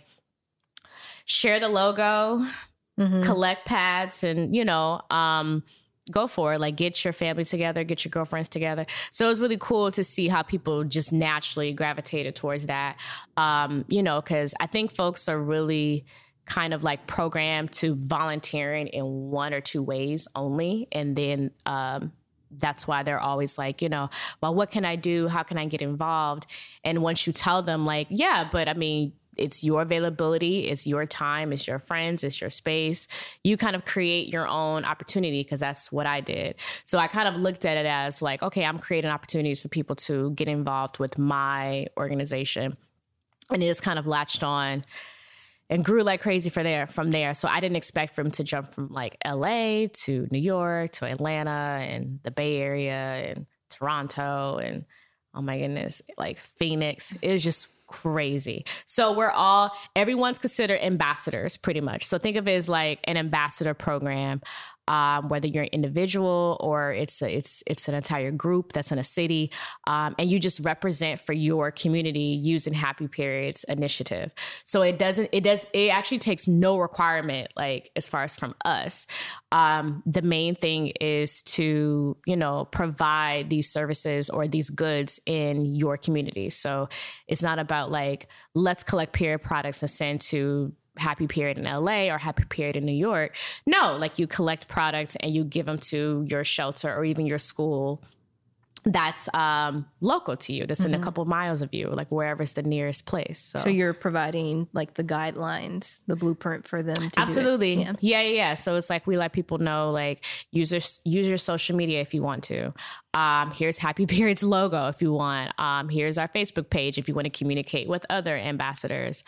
share the logo, mm-hmm. collect pads and, you know, um, go for it. Like get your family together, get your girlfriends together. So it was really cool to see how people just naturally gravitated towards that. Um, you know, cause I think folks are really kind of like programmed to volunteering in one or two ways only. And then um, that's why they're always like, you know, well, what can I do? How can I get involved? And once you tell them like, yeah, but I mean, it's your availability, it's your time, it's your friends, it's your space. You kind of create your own opportunity because that's what I did. So I kind of looked at it as like, okay, I'm creating opportunities for people to get involved with my organization. And it just kind of latched on and grew like crazy for there from there. So I didn't expect for him to jump from like L A to New York to Atlanta and the Bay Area and Toronto and oh my goodness, like Phoenix. It was just crazy. So we're all, everyone's considered ambassadors pretty much. So think of it as like an ambassador program. Um, whether you're an individual or it's a, it's it's an entire group that's in a city, um, and you just represent for your community using Happy Period's initiative. So it doesn't it does it actually takes no requirement like as far as from us. Um, the main thing is to you know provide these services or these goods in your community. So it's not about like let's collect period products and send to Happy Period in L A or Happy Period in New York. No, like you collect products and you give them to your shelter or even your school that's um, local to you, that's mm-hmm. in a couple of miles of you, like wherever's the nearest place. So. so you're providing like the guidelines, the blueprint for them to Absolutely. do it. Yeah. yeah, yeah, yeah. So it's like we let people know, like, use your, use your social media if you want to. Um, here's Happy Period's logo if you want. Um, here's our Facebook page if you want to communicate with other ambassadors.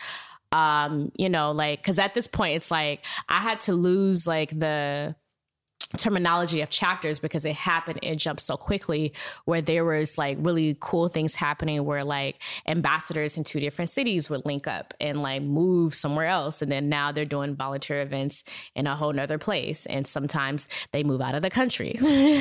Um, you know, like, because at this point, it's like I had to lose like the terminology of chapters because it happened, it jumped so quickly, where there was like really cool things happening where like ambassadors in two different cities would link up and like move somewhere else. And then now they're doing volunteer events in a whole nother place. And sometimes they move out of the country.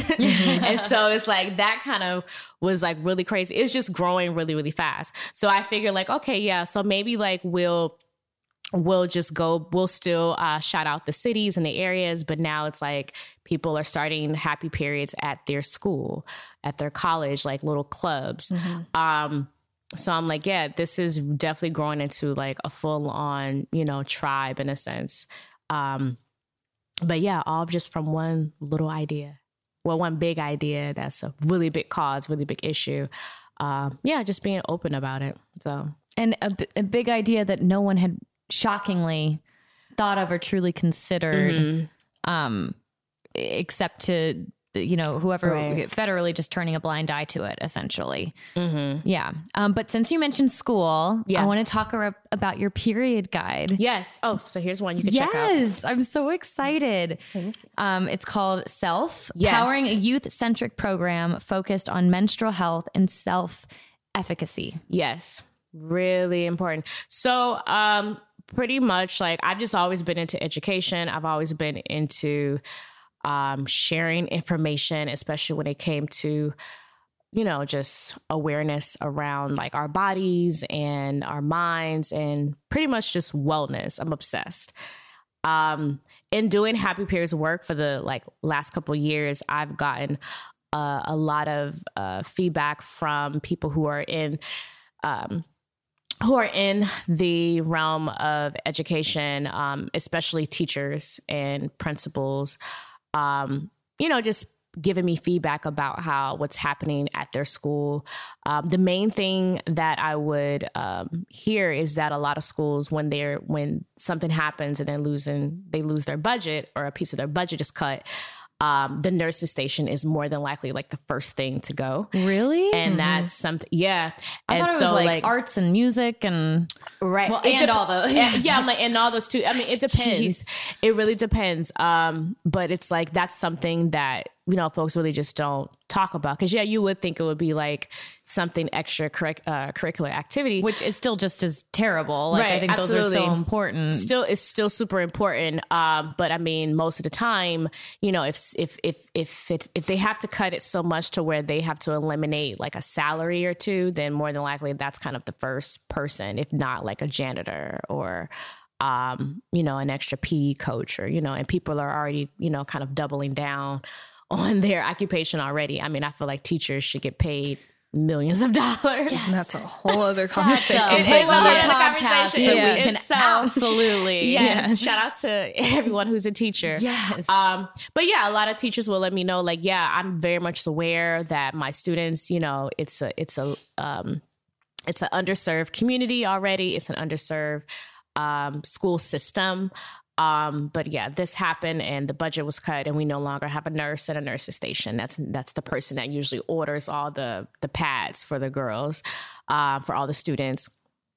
And so it's like that kind of was like really crazy. It was just growing really, really fast. So I figured like, okay, yeah, so maybe like we'll We'll just go, we'll still uh, shout out the cities and the areas, but now it's like people are starting Happy Periods at their school, at their college, like little clubs. Mm-hmm. Um, so I'm like, yeah, this is definitely growing into like a full on, you know, tribe in a sense. Um, but yeah, all just from one little idea. Well, one big idea that's a really big cause, really big issue. Um, yeah, just being open about it. So, and a, a big idea that no one had shockingly thought of or truly considered, mm-hmm. um, except to, you know, whoever right. federally just turning a blind eye to it, essentially. Mm-hmm. Yeah. Um, but since you mentioned school, yeah. I want to talk ar- about your period guide. Yes. Oh, so here's one you can yes, check out. Yes. I'm so excited. Um, it's called Self, yes. Powering a Youth-Centric Program Focused on Menstrual Health and Self-Efficacy. Yes. Really important. So, um, pretty much like I've just always been into education. I've always been into um, sharing information, especially when it came to, you know, just awareness around like our bodies and our minds and pretty much just wellness. I'm obsessed. Um, in doing Happy Periods work for the like last couple of years, I've gotten uh, a lot of uh, feedback from people who are in um, who are in the realm of education, um, especially teachers and principals, um, you know, just giving me feedback about how what's happening at their school. Um, the main thing that I would um, hear is that a lot of schools, when they're when something happens and they're losing, they lose their budget or a piece of their budget is cut. Um, the nurses station is more than likely like the first thing to go. Really? And mm-hmm. that's something, yeah. I and thought it so was like, like arts and music and right. Well, and dep- all those. and, yeah, I'm like, and all those too. I mean, it depends. Jeez. It really depends. Um, but it's like, that's something that, you know, folks really just don't talk about. Cause yeah, you would think it would be like something extra curric- uh, curricular activity, which is still just as terrible. Like, right, I think absolutely. those are so important. Still, it's still super important. Um, but I mean, most of the time, you know, if, if, if, if it, if they have to cut it so much to where they have to eliminate like a salary or two, then more than likely that's kind of the first person, if not like a janitor or, um, you know, an extra P E coach or, you know, and people are already, you know, kind of doubling down on their occupation already. I mean, I feel like teachers should get paid millions of dollars. Yes. And that's a whole other conversation. That's a whole other podcast that yeah. we can so, absolutely. Yes. yes. Shout out to everyone who's a teacher. Yes. Um, but yeah, a lot of teachers will let me know, like, yeah, I'm very much aware that my students, you know, it's a, it's a, um, it's an underserved community already. It's an underserved um, school system. Um, but yeah, this happened and the budget was cut and we no longer have a nurse at a nurse's station. That's, that's the person that usually orders all the, the pads for the girls, uh, for all the students.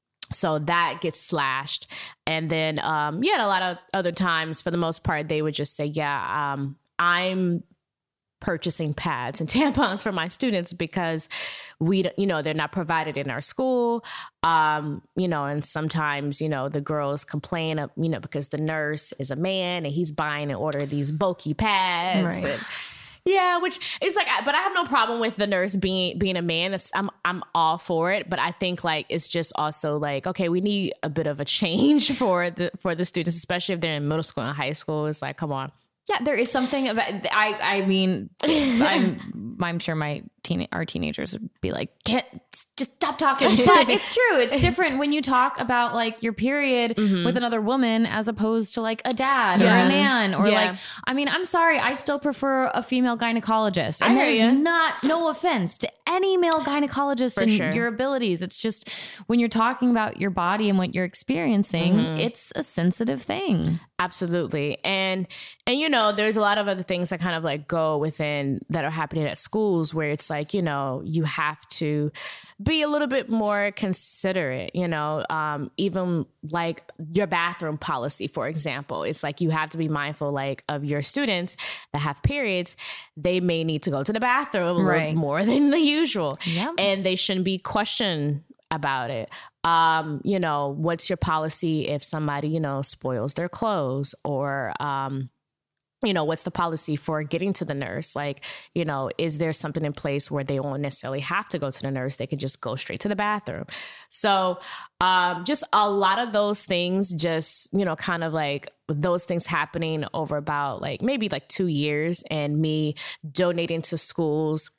So that gets slashed. And then, um, yeah, a lot of other times for the most part, they would just say, yeah, um, I'm purchasing pads and tampons for my students because we, you know, they're not provided in our school. Um, you know, and sometimes, you know, the girls complain, of, you know, because the nurse is a man and he's buying and ordering these bulky pads. Right. And, yeah, which is like, but I have no problem with the nurse being being a man. It's, I'm I'm all for it, but I think like it's just also like, okay, we need a bit of a change for the for the students, especially if they're in middle school and high school. It's like, come on. Yeah, there is something about, I I mean, I'm, I'm sure my teen our teenagers would be like, "Can't just stop talking." But it's true. It's different when you talk about like your period mm-hmm. with another woman as opposed to like a dad yeah. or a man or yeah. like. I mean, I'm sorry, I still prefer a female gynecologist, and there's you. not no offense to any male gynecologist For and sure. your abilities. It's just when you're talking about your body and what you're experiencing, mm-hmm. it's a sensitive thing. Absolutely. And, and, you know, there's a lot of other things that kind of like go within that are happening at schools where it's like, you know, you have to be a little bit more considerate, you know, um, even like your bathroom policy, for example. It's like you have to be mindful like of your students that have periods. They may need to go to the bathroom right. more than the usual. Yep. And they shouldn't be questioned about it. Um, you know, what's your policy if somebody, you know, spoils their clothes or, um, you know, what's the policy for getting to the nurse? Like, you know, is there something in place where they won't necessarily have to go to the nurse? They can just go straight to the bathroom. So um, just a lot of those things, just, you know, kind of like those things happening over about like maybe like two years and me donating to schools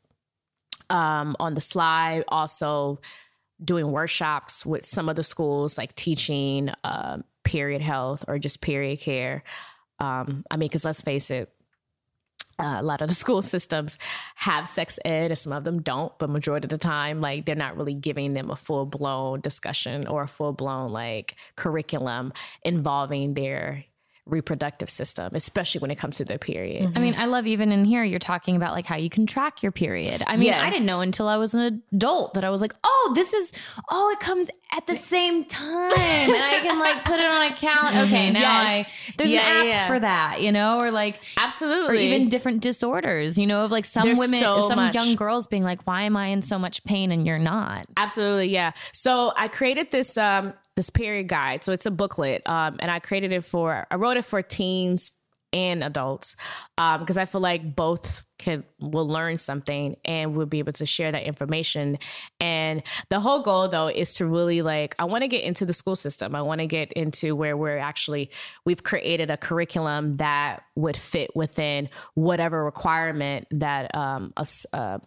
um, on the slide, also doing workshops with some of the schools, like teaching uh, period health or just period care. Um, I mean, because let's face it, uh, a lot of the school systems have sex ed and some of them don't, but majority of the time, like they're not really giving them a full blown discussion or a full blown like curriculum involving their reproductive system, especially when it comes to their period. I mean, I love even in here, you're talking about like how you can track your period. I mean, yeah. I didn't know until I was an adult that I was like, oh, this is, oh, it comes at the same time. And I can like put it on a calendar. Okay, now yes. I, there's yeah, an app yeah. for that, you know, or like, absolutely. Or even different disorders, you know, of like some there's women, so some much. young girls being like, why am I in so much pain and you're not? Absolutely. Yeah. So I created this, um, this period guide. So it's a booklet. Um, and I created it for, I wrote it for teens and adults. Um, because I feel like both can, will learn something and we'll be able to share that information. And the whole goal though, is to really like, I want to get into the school system. I want to get into where we're actually, we've created a curriculum that would fit within whatever requirement that, um, a, uh,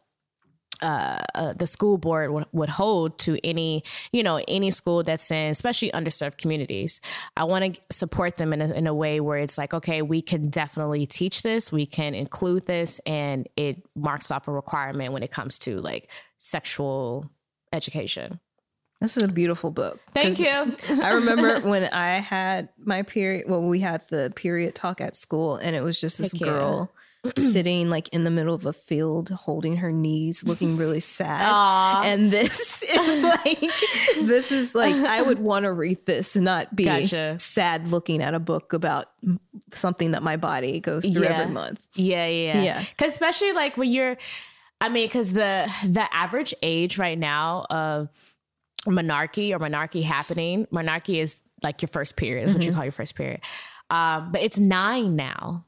Uh, uh, the school board w- would hold to any, you know, any school that's in, especially underserved communities. I want to support them in a, in a way where it's like, okay, we can definitely teach this, we can include this, and it marks off a requirement when it comes to like sexual education. This is a beautiful book. Thank you. I remember when I had my period, well, we had the period talk at school, and it was just this Thank girl you. sitting like in the middle of a field, holding her knees, looking really sad. Aww. And this is like, this is like, I would want to read this and not be gotcha. sad looking at a book about something that my body goes through yeah. every month. Yeah, yeah, yeah. Because especially like when you're, I mean, because the the average age right now of menarche or menarche happening, menarche is like your first period, is mm-hmm. what you call your first period. Um, but it's nine now.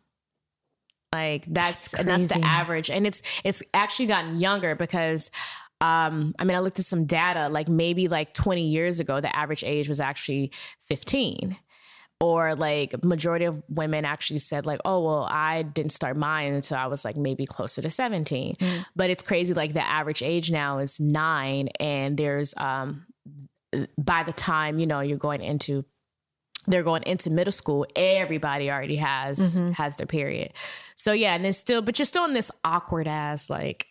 Like that's, that's and that's the average. And it's, it's actually gotten younger because, um, I mean, I looked at some data, like maybe like twenty years ago, the average age was actually fifteen, or like majority of women actually said like, oh, well, I didn't start mine until I was like maybe closer to seventeen. Mm. But it's crazy. Like the average age now is nine. And there's, um, by the time, you know, you're going into they're going into middle school, everybody already has, mm-hmm. has their period. So yeah, and it's still, but you're still in this awkward ass like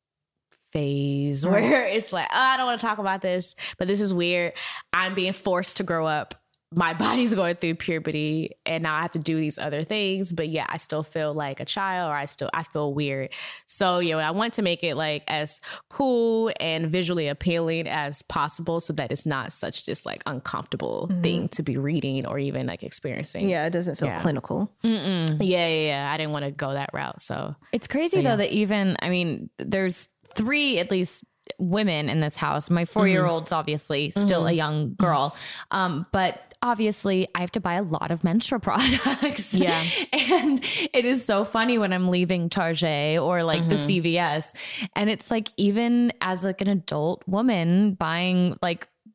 phase right. where it's like, oh, I don't want to talk about this, but this is weird. I'm being forced to grow up. My body's going through puberty and now I have to do these other things, but yeah, I still feel like a child, or I still, I feel weird. So, you know, I want to make it like as cool and visually appealing as possible so that it's not such just like uncomfortable mm-hmm. thing to be reading or even like experiencing. Yeah. It doesn't feel yeah. clinical. Mm-mm. Yeah, yeah, yeah. I didn't want to go that route. So it's crazy so, though, yeah. that even, I mean, there's three, at least women in this house. My four-year-old's mm-hmm. obviously still mm-hmm. a young girl. Um, but obviously I have to buy a lot of menstrual products. Yeah. And it is so funny when I'm leaving Target or like mm-hmm. the C V S. And it's like, even as like an adult woman buying like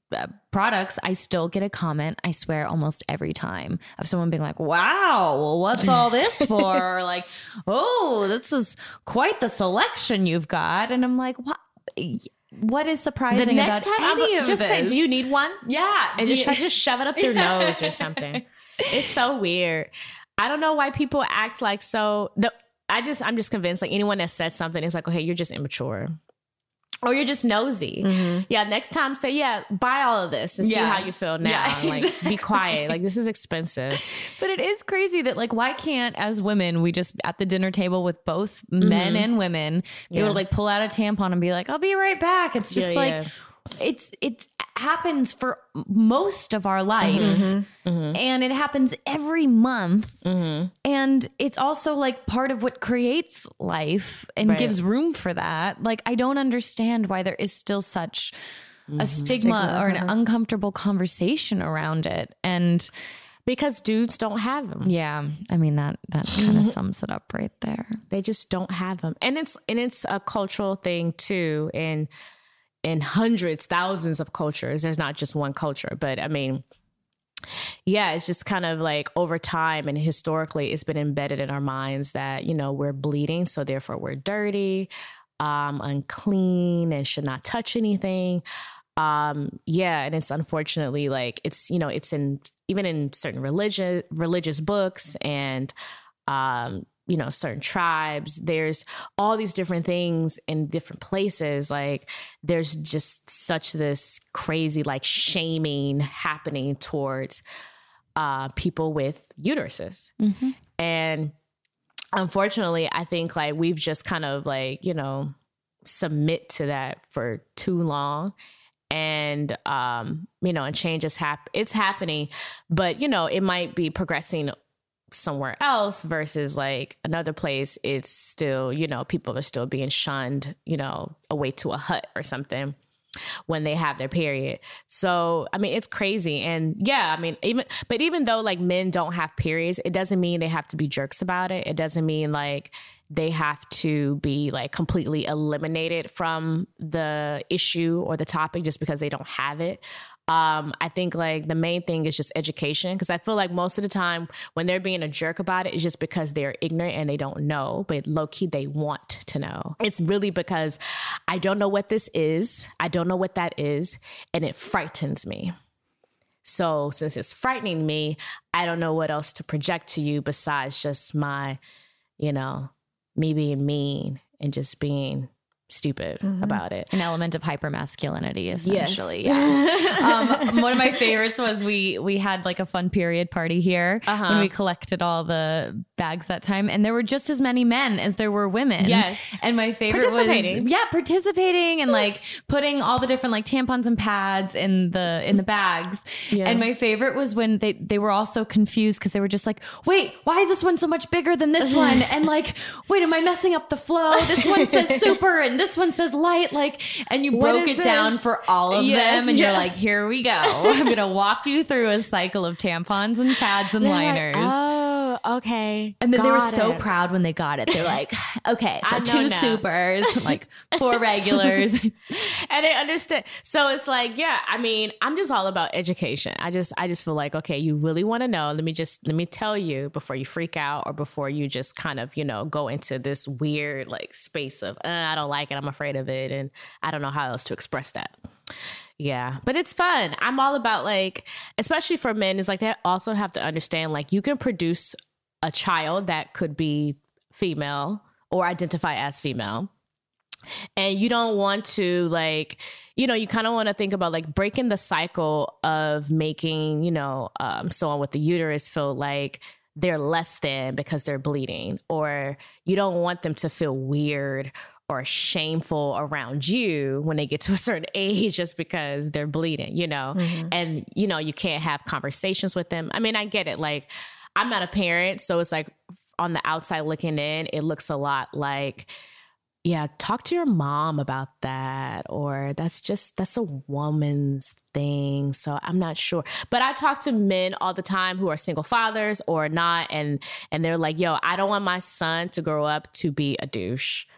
uh, products, I still get a comment, I swear, almost every time of someone being like, wow, well, what's all this for? Or like, oh, this is quite the selection you've got. And I'm like, what? What is surprising the next about time any I'm, of just this? say, do you need one? Yeah. And just, you- try, just shove it up their Yeah. nose or something. It's so weird. I don't know why people act like so. The, I just, I'm just convinced like anyone that says something is like, okay, you're just immature. Or you're just nosy. Mm-hmm. Yeah. Next time say, yeah, buy all of this and Yeah. see how you feel now. Yeah, Like, exactly. be quiet. Like, this is expensive. But it is crazy that like, why can't as women, we just at the dinner table with both men Mhm. and women, be Yeah. able to like pull out a tampon and be like, I'll be right back. It's just Yeah, like, yeah. it's, it's happens for most of our life. Mm-hmm. Mm-hmm. And it happens every month. Mm-hmm. And it's also like part of what creates life and Right. gives room for that. Like, I don't understand why there is still such a stigma, Stigma, or an uh-huh. uncomfortable conversation around it. And Because dudes don't have them. yeah, I mean, that, that kind of sums it up right there. They just don't have them. And it's, and it's a cultural thing too. And in hundreds, thousands of cultures, there's not just one culture, but I mean, yeah, it's just kind of like over time and historically it's been embedded in our minds that, you know, we're bleeding. So therefore we're dirty, um, unclean, and should not touch anything. Um, yeah. And it's unfortunately like, it's, you know, it's in, even in certain religion, religious books and, um, you know, certain tribes, there's all these different things in different places. Like there's just such this crazy, like shaming happening towards, uh, people with uteruses. Mm-hmm. And unfortunately, I think like we've just kind of like, you know, submit to that for too long. And, um, you know, and change is hap- it's happening, but, you know, it might be progressing somewhere else versus like another place. It's still, you know, people are still being shunned, you know, away to a hut or something when they have their period. So, I mean, it's crazy. And yeah, I mean, even, but even though like men don't have periods, it doesn't mean they have to be jerks about it. It doesn't mean like they have to be like completely eliminated from the issue or the topic just because they don't have it. Um, I think like the main thing is just education, because I feel like most of the time when they're being a jerk about it, it's just because they're ignorant and they don't know, but low key they want to know. It's really because I don't know what this is. I don't know what that is. And it frightens me. So since it's frightening me, I don't know what else to project to you besides just my, you know, me being mean and just being stupid mm-hmm. about it. An element of hypermasculinity, essentially. Yes. Yeah. um, one of my favorites was we we had like a fun period party here uh-huh. when we collected all the bags that time, and there were just as many men as there were women. Yes. And my favorite participating. was yeah, participating and like putting all the different like tampons and pads in the in the bags. Yeah. And my favorite was when they they were all so confused because they were just like, wait, why is this one so much bigger than this one? And like, wait, am I messing up the flow? This one says super and this one says light, like, and you what broke it this? down for all of yes, them, and yeah. you're like, here we go. I'm gonna walk you through a cycle of tampons and pads and They're liners. Like, oh, okay. And then got they were so it. proud when they got it. They're like, okay, so I know two now. supers, like four regulars. And they understood. So it's like, yeah, I mean, I'm just all about education. I just, I just feel like, okay, you really want to know. Let me just, let me tell you before you freak out or before you just kind of, you know, go into this weird like space of, uh, I don't like it. I'm afraid of it. And I don't know how else to express that. Yeah, but it's fun. I'm all about like, especially for men, is like they also have to understand like you can produce a child that could be female or identify as female. And you don't want to like, you know, you kind of want to think about like breaking the cycle of making, you know, um, someone with the uterus feel like they're less than because they're bleeding, or you don't want them to feel weird or shameful around you when they get to a certain age just because they're bleeding, you know, mm-hmm. and, you know, you can't have conversations with them. I mean, I get it. Like, I'm not a parent, so it's like on the outside looking in, it looks a lot like, yeah, talk to your mom about that, or that's just, that's a woman's thing. So I'm not sure. But I talk to men all the time who are single fathers or not. And, and they're like, yo, I don't want my son to grow up to be a douche.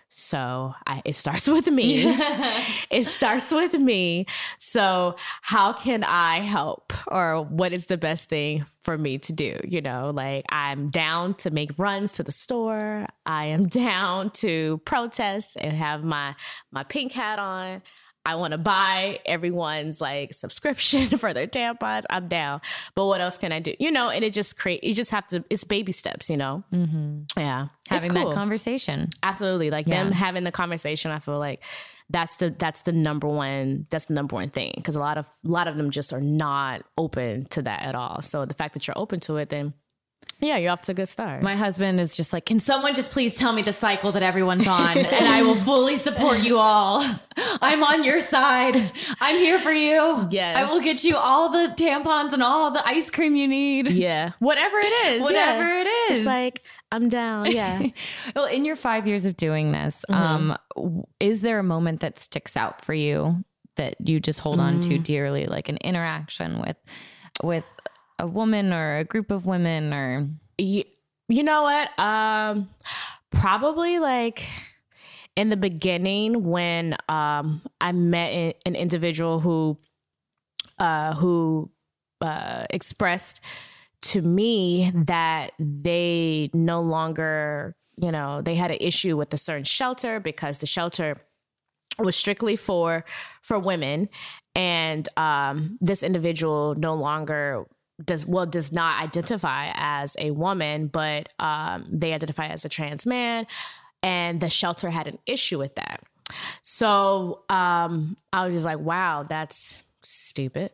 So I, it starts with me. It starts with me. So how can I help? Or what is the best thing for me to do? You know, like I'm down to make runs to the store. I am down to protest and have my, my pink hat on. I want to buy everyone's like subscription for their tampons. I'm down. But what else can I do? You know, and it just create, you just have to, it's baby steps, you know? Mm-hmm. Yeah. Having cool. that conversation. Absolutely. Like yeah. them having the conversation, I feel like that's the, that's the number one, that's the number one thing. Cause a lot of, a lot of them just are not open to that at all. So the fact that you're open to it, then yeah, you're off to a good start. My husband is just like, can someone just please tell me the cycle that everyone's on and I will fully support you all. I'm on your side. I'm here for you. Yes. I will get you all the tampons and all the ice cream you need. Yeah. Whatever it is. Whatever yeah. it is. It's like, I'm down. Yeah. Well, in your five years of doing this, Mm-hmm. um, is there a moment that sticks out for you that you just hold mm. on to dearly, like an interaction with, with a woman or a group of women or you, you know what? Um, probably like in the beginning when um, I met an individual who uh, who uh, expressed to me that they no longer, you know, they had an issue with a certain shelter because the shelter was strictly for for women, and um, this individual no longer does well does not identify as a woman, but um, they identify as a trans man, and the shelter had an issue with that. So um, I was just like, wow, that's stupid.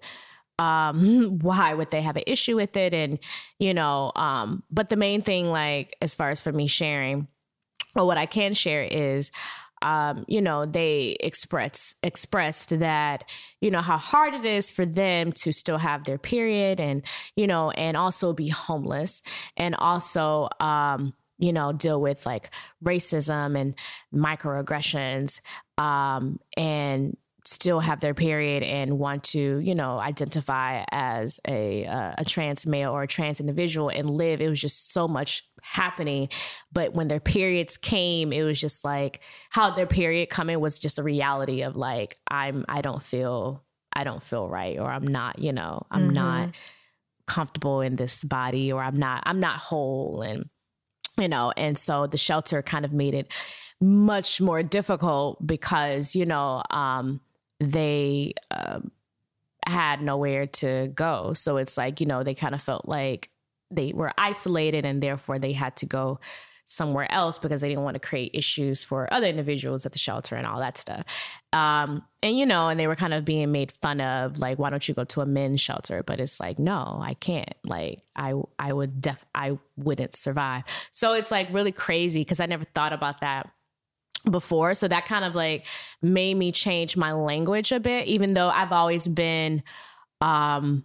Um, why would they have an issue with it? And, you know, um, but the main thing, like, as far as for me sharing, or what I can share is, Um, you know, they express expressed that, you know, how hard it is for them to still have their period and, you know, and also be homeless and also, um, you know, deal with like racism and microaggressions um, and still have their period and want to, you know, identify as a, uh, a trans male or a trans individual and live. It was just so much happening. But when their periods came, it was just like how their period coming was just a reality of like, I'm, I don't feel, I don't feel right, or I'm not, you know, I'm mm-hmm. not comfortable in this body, or I'm not, I'm not whole. And, you know, and so the shelter kind of made it much more difficult because, you know, um, they um, had nowhere to go. So it's like, you know, they kind of felt like they were isolated and therefore they had to go somewhere else because they didn't want to create issues for other individuals at the shelter and all that stuff. Um, and, you know, and they were kind of being made fun of, like, why don't you go to a men's shelter? But it's like, no, I can't. Like, I, I would def, I wouldn't survive. So it's like really crazy because I never thought about that before. So that kind of like made me change my language a bit, even though I've always been um,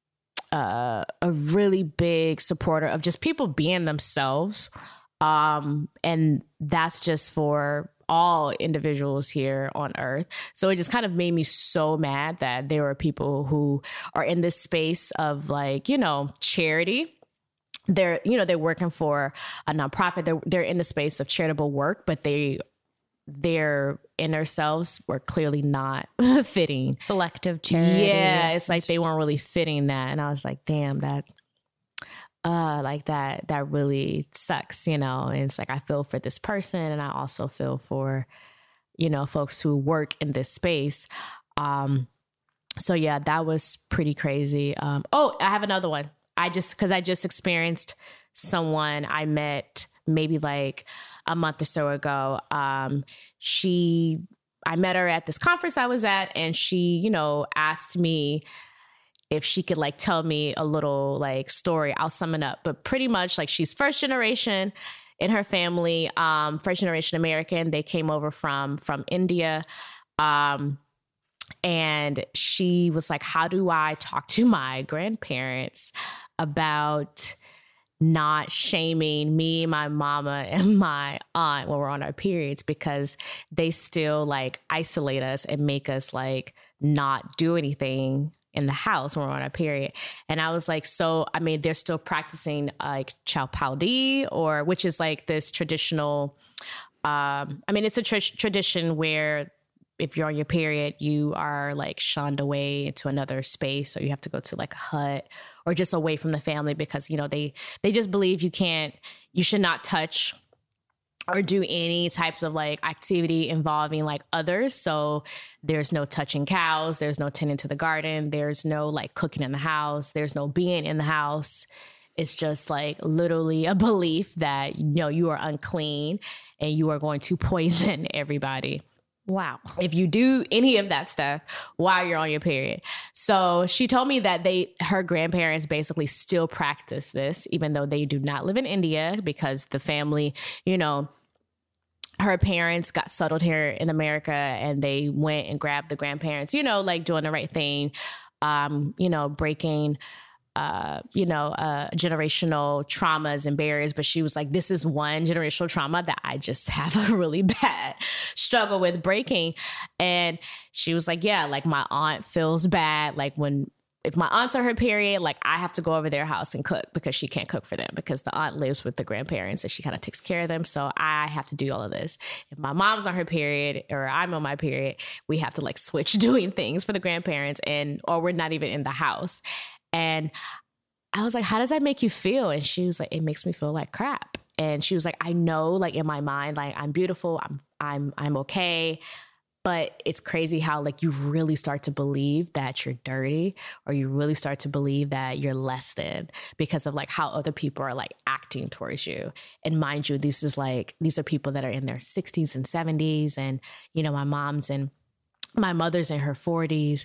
uh, a really big supporter of just people being themselves. Um, and that's just for all individuals here on earth. So it just kind of made me so mad that there are people who are in this space of like, you know, charity. They're, you know, they're working for a nonprofit. They're, they're in the space of charitable work, but they their inner selves were clearly not fitting. Selective charity. Yeah, it's like they weren't really fitting that. And I was like, damn, that, uh, like that, that really sucks, you know? And it's like, I feel for this person and I also feel for, you know, folks who work in this space. Um, so yeah, that was pretty crazy. Um, oh, I have another one. I just, cause I just experienced someone I met maybe like a month or so ago. Um, she, I met her at this conference I was at, and she, you know, asked me if she could like tell me a little like story. I'll sum it up, but pretty much like she's first generation in her family, um, first generation American. They came over from, from India. Um, and she was like, how do I talk to my grandparents about not shaming me, my mama, and my aunt when we're on our periods, because they still like isolate us and make us like not do anything in the house when we're on our period. And I was like, so, I mean, they're still practicing like Chhaupaldi, or which is like this traditional Um, I mean, it's a tr- tradition where if you're on your period, you are like shunned away into another space, or you have to go to like a hut or just away from the family because, you know, they, they just believe you can't, you should not touch or do any types of like activity involving like others. So there's no touching cows. There's no tending to the garden. There's no like cooking in the house. There's no being in the house. It's just like literally a belief that, you know, you are unclean and you are going to poison everybody. Wow. If you do any of that stuff while you're on your period. So she told me that they, her grandparents basically still practice this, even though they do not live in India, because the family, you know, her parents got settled here in America and they went and grabbed the grandparents, you know, like doing the right thing, um, you know, breaking Uh, you know, uh, generational traumas and barriers. But she was like, this is one generational trauma that I just have a really bad struggle with breaking. And she was like, yeah, like my aunt feels bad. Like when, if my aunt's on her period, like I have to go over their house and cook because she can't cook for them because the aunt lives with the grandparents and she kind of takes care of them. So I have to do all of this. If my mom's on her period or I'm on my period, we have to like switch doing things for the grandparents and, or we're not even in the house. And I was like, how does that make you feel? And she was like, it makes me feel like crap. And she was like, I know, like in my mind, like I'm beautiful, I'm, I'm, I'm okay. But it's crazy how like you really start to believe that you're dirty, or you really start to believe that you're less than because of like how other people are like acting towards you. And mind you, this is like, these are people that are in their sixties and seventies. And, you know, my mom's and my mother's in her forties.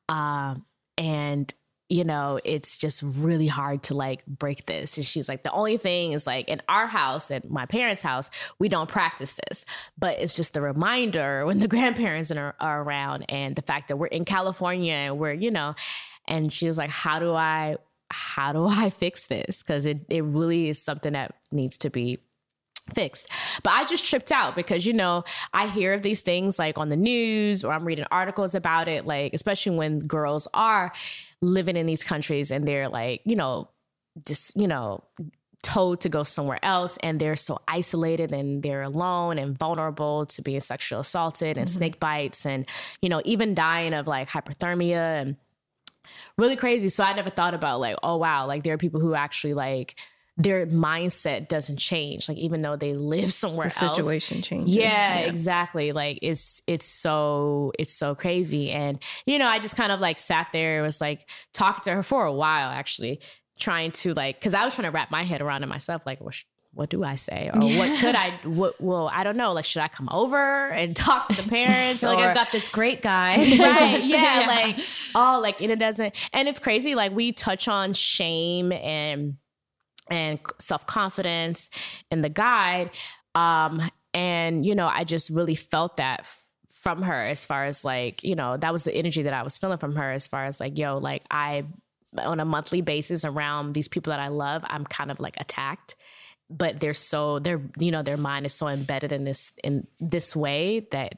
Um, and you know, it's just really hard to like break this. And she's like, the only thing is like in our house, at my parents' house, we don't practice this, but it's just the reminder when the grandparents are, are around and the fact that we're in California and we're, you know, and she was like, how do I, how do I fix this? Cause it, it really is something that needs to be fixed. But I just tripped out because, you know, I hear of these things like on the news or I'm reading articles about it, like, especially when girls are living in these countries and they're like, you know, just, you know, told to go somewhere else and they're so isolated and they're alone and vulnerable to being sexually assaulted and mm-hmm. snake bites and, you know, even dying of like hypothermia and really crazy. So I never thought about like, oh, wow, like there are people who actually like their mindset doesn't change, like even though they live somewhere the else. The situation changes. Yeah, yeah, exactly. Like it's it's so it's so crazy. And you know, I just kind of like sat there and was like talking to her for a while, actually, trying to like, because I was trying to wrap my head around it myself, like what, what do I say, or yeah. what could I? What well, I don't know. Like, should I come over and talk to the parents? Like, or, I've got this great guy, right? Yeah, yeah, like oh, like and it doesn't. And it's crazy. Like we touch on shame and. and self-confidence in the guide. Um, and, you know, I just really felt that f- from her as far as like, you know, that was the energy that I was feeling from her as far as like, yo, like I, on a monthly basis around these people that I love, I'm kind of like attacked, but they're so, they're, you know, their mind is so embedded in this, in this way that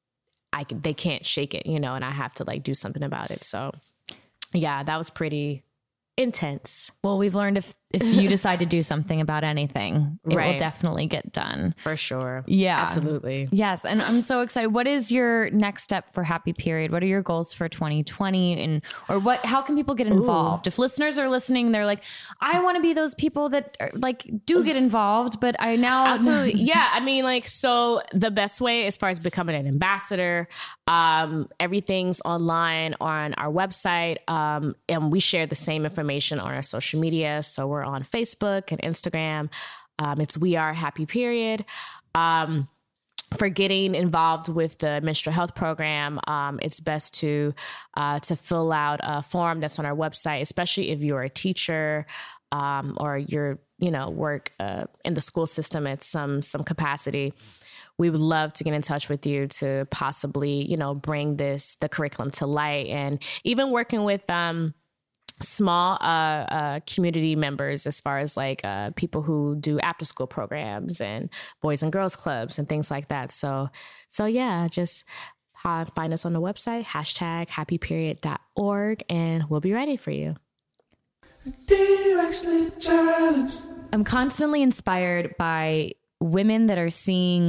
I can, they can't shake it, you know, and I have to like do something about it. So yeah, that was pretty intense. Well, we've learned if if you decide to do something about anything, it right. will definitely get done. For sure. Yeah. Absolutely. Yes. And I'm so excited. What is your next step for Happy Period? What are your goals for twenty twenty? And or what how can people get involved? Ooh. If listeners are listening, they're like, I want to be those people that are, like do get involved, but I now Absolutely. Yeah. I mean, like, so the best way as far as becoming an ambassador, um, everything's online on our website. Um, and we share the same information on our social media. So we're on Facebook and Instagram. Um, it's We Are Happy Period. Um, for getting involved with the menstrual health program, um, it's best to uh, to fill out a form that's on our website, especially if you're a teacher um, or you're, you know, work uh, in the school system at some some capacity. We would love to get in touch with you to possibly, you know, bring this the curriculum to light, and even working with um, small uh, uh, community members as far as like uh, people who do after school programs and boys and girls clubs and things like that. So, so yeah, just uh, find us on the website, hashtag happy period dot org, and we'll be ready for you. I'm constantly inspired by women that are seeing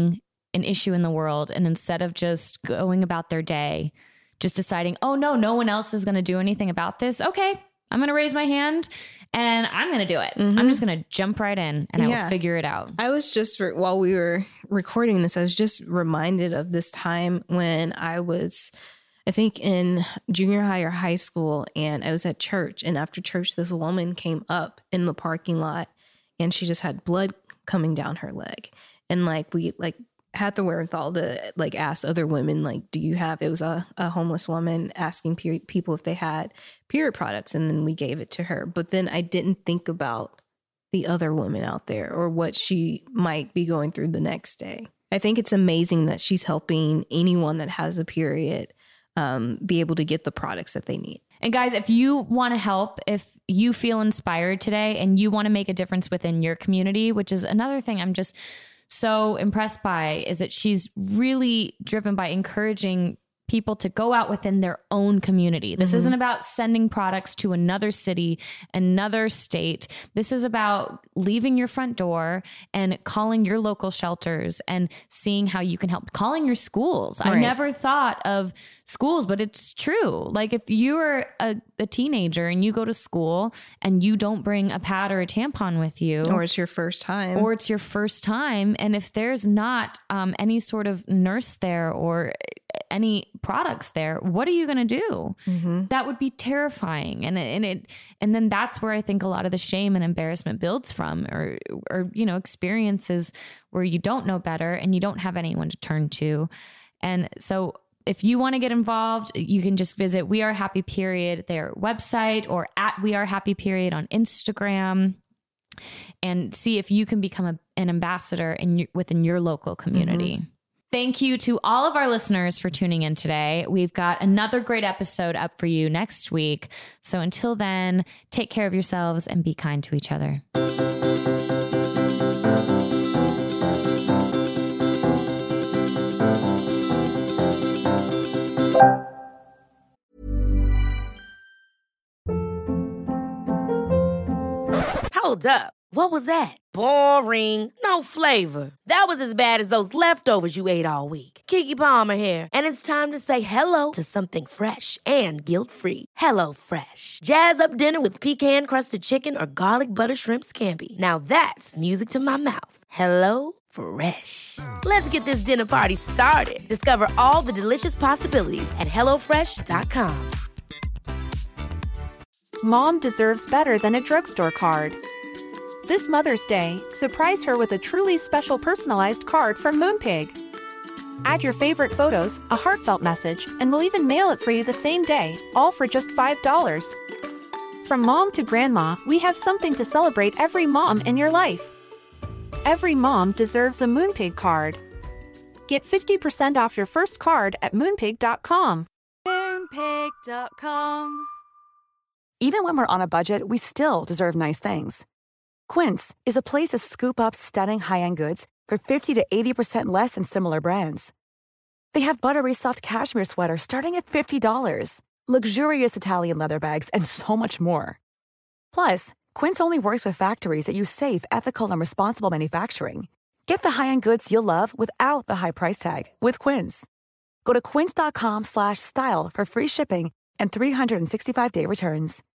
an issue in the world, and instead of just going about their day, just deciding, oh no, no one else is going to do anything about this. Okay, I'm going to raise my hand and I'm going to do it. Mm-hmm. I'm just going to jump right in and yeah. I will figure it out. I was just, while we were recording this, I was just reminded of this time when I was, I think in junior high or high school, and I was at church, and after church, this woman came up in the parking lot and she just had blood coming down her leg. And like, we like had the wherewithal to like ask other women, like, do you have, it was a, a homeless woman asking pe- people if they had period products. And then we gave it to her. But then I didn't think about the other women out there or what she might be going through the next day. I think it's amazing that she's helping anyone that has a period um, be able to get the products that they need. And guys, if you want to help, if you feel inspired today and you want to make a difference within your community, which is another thing I'm just so impressed by, is that she's really driven by encouraging people to go out within their own community. This mm-hmm. isn't about sending products to another city, another state. This is about leaving your front door and calling your local shelters and seeing how you can help, calling your schools. Right. I never thought of schools, but it's true. Like if you're a, a teenager and you go to school and you don't bring a pad or a tampon with you, or it's your first time, or it's your first time. And if there's not um, any sort of nurse there or any products there, what are you going to do? Mm-hmm. That would be terrifying. And it, and it, and then that's where I think a lot of the shame and embarrassment builds from, or, or, you know, experiences where you don't know better and you don't have anyone to turn to. And so if you want to get involved, you can just visit We Are Happy Period, their website, or at We Are Happy Period on Instagram, and see if you can become a, an ambassador in your, within your local community. Mm-hmm. Thank you to all of our listeners for tuning in today. We've got another great episode up for you next week. So until then, take care of yourselves and be kind to each other. Hold up. What was that? Boring. No flavor. That was as bad as those leftovers you ate all week. Keke Palmer here, and it's time to say hello to something fresh and guilt-free. Hello Fresh. Jazz up dinner with pecan-crusted chicken or garlic butter shrimp scampi. Now that's music to my mouth. Hello Fresh. Let's get this dinner party started. Discover all the delicious possibilities at hello fresh dot com. Mom deserves better than a drugstore card. This Mother's Day, surprise her with a truly special personalized card from Moonpig. Add your favorite photos, a heartfelt message, and we'll even mail it for you the same day, all for just five dollars. From mom to grandma, we have something to celebrate every mom in your life. Every mom deserves a Moonpig card. Get fifty percent off your first card at moonpig dot com. moonpig dot com. Even when we're on a budget, we still deserve nice things. Quince is a place to scoop up stunning high-end goods for fifty to eighty percent less than similar brands. They have buttery soft cashmere sweaters starting at fifty dollars, luxurious Italian leather bags, and so much more. Plus, Quince only works with factories that use safe, ethical, and responsible manufacturing. Get the high-end goods you'll love without the high price tag with Quince. Go to quince dot com slash style for free shipping and three sixty-five day returns.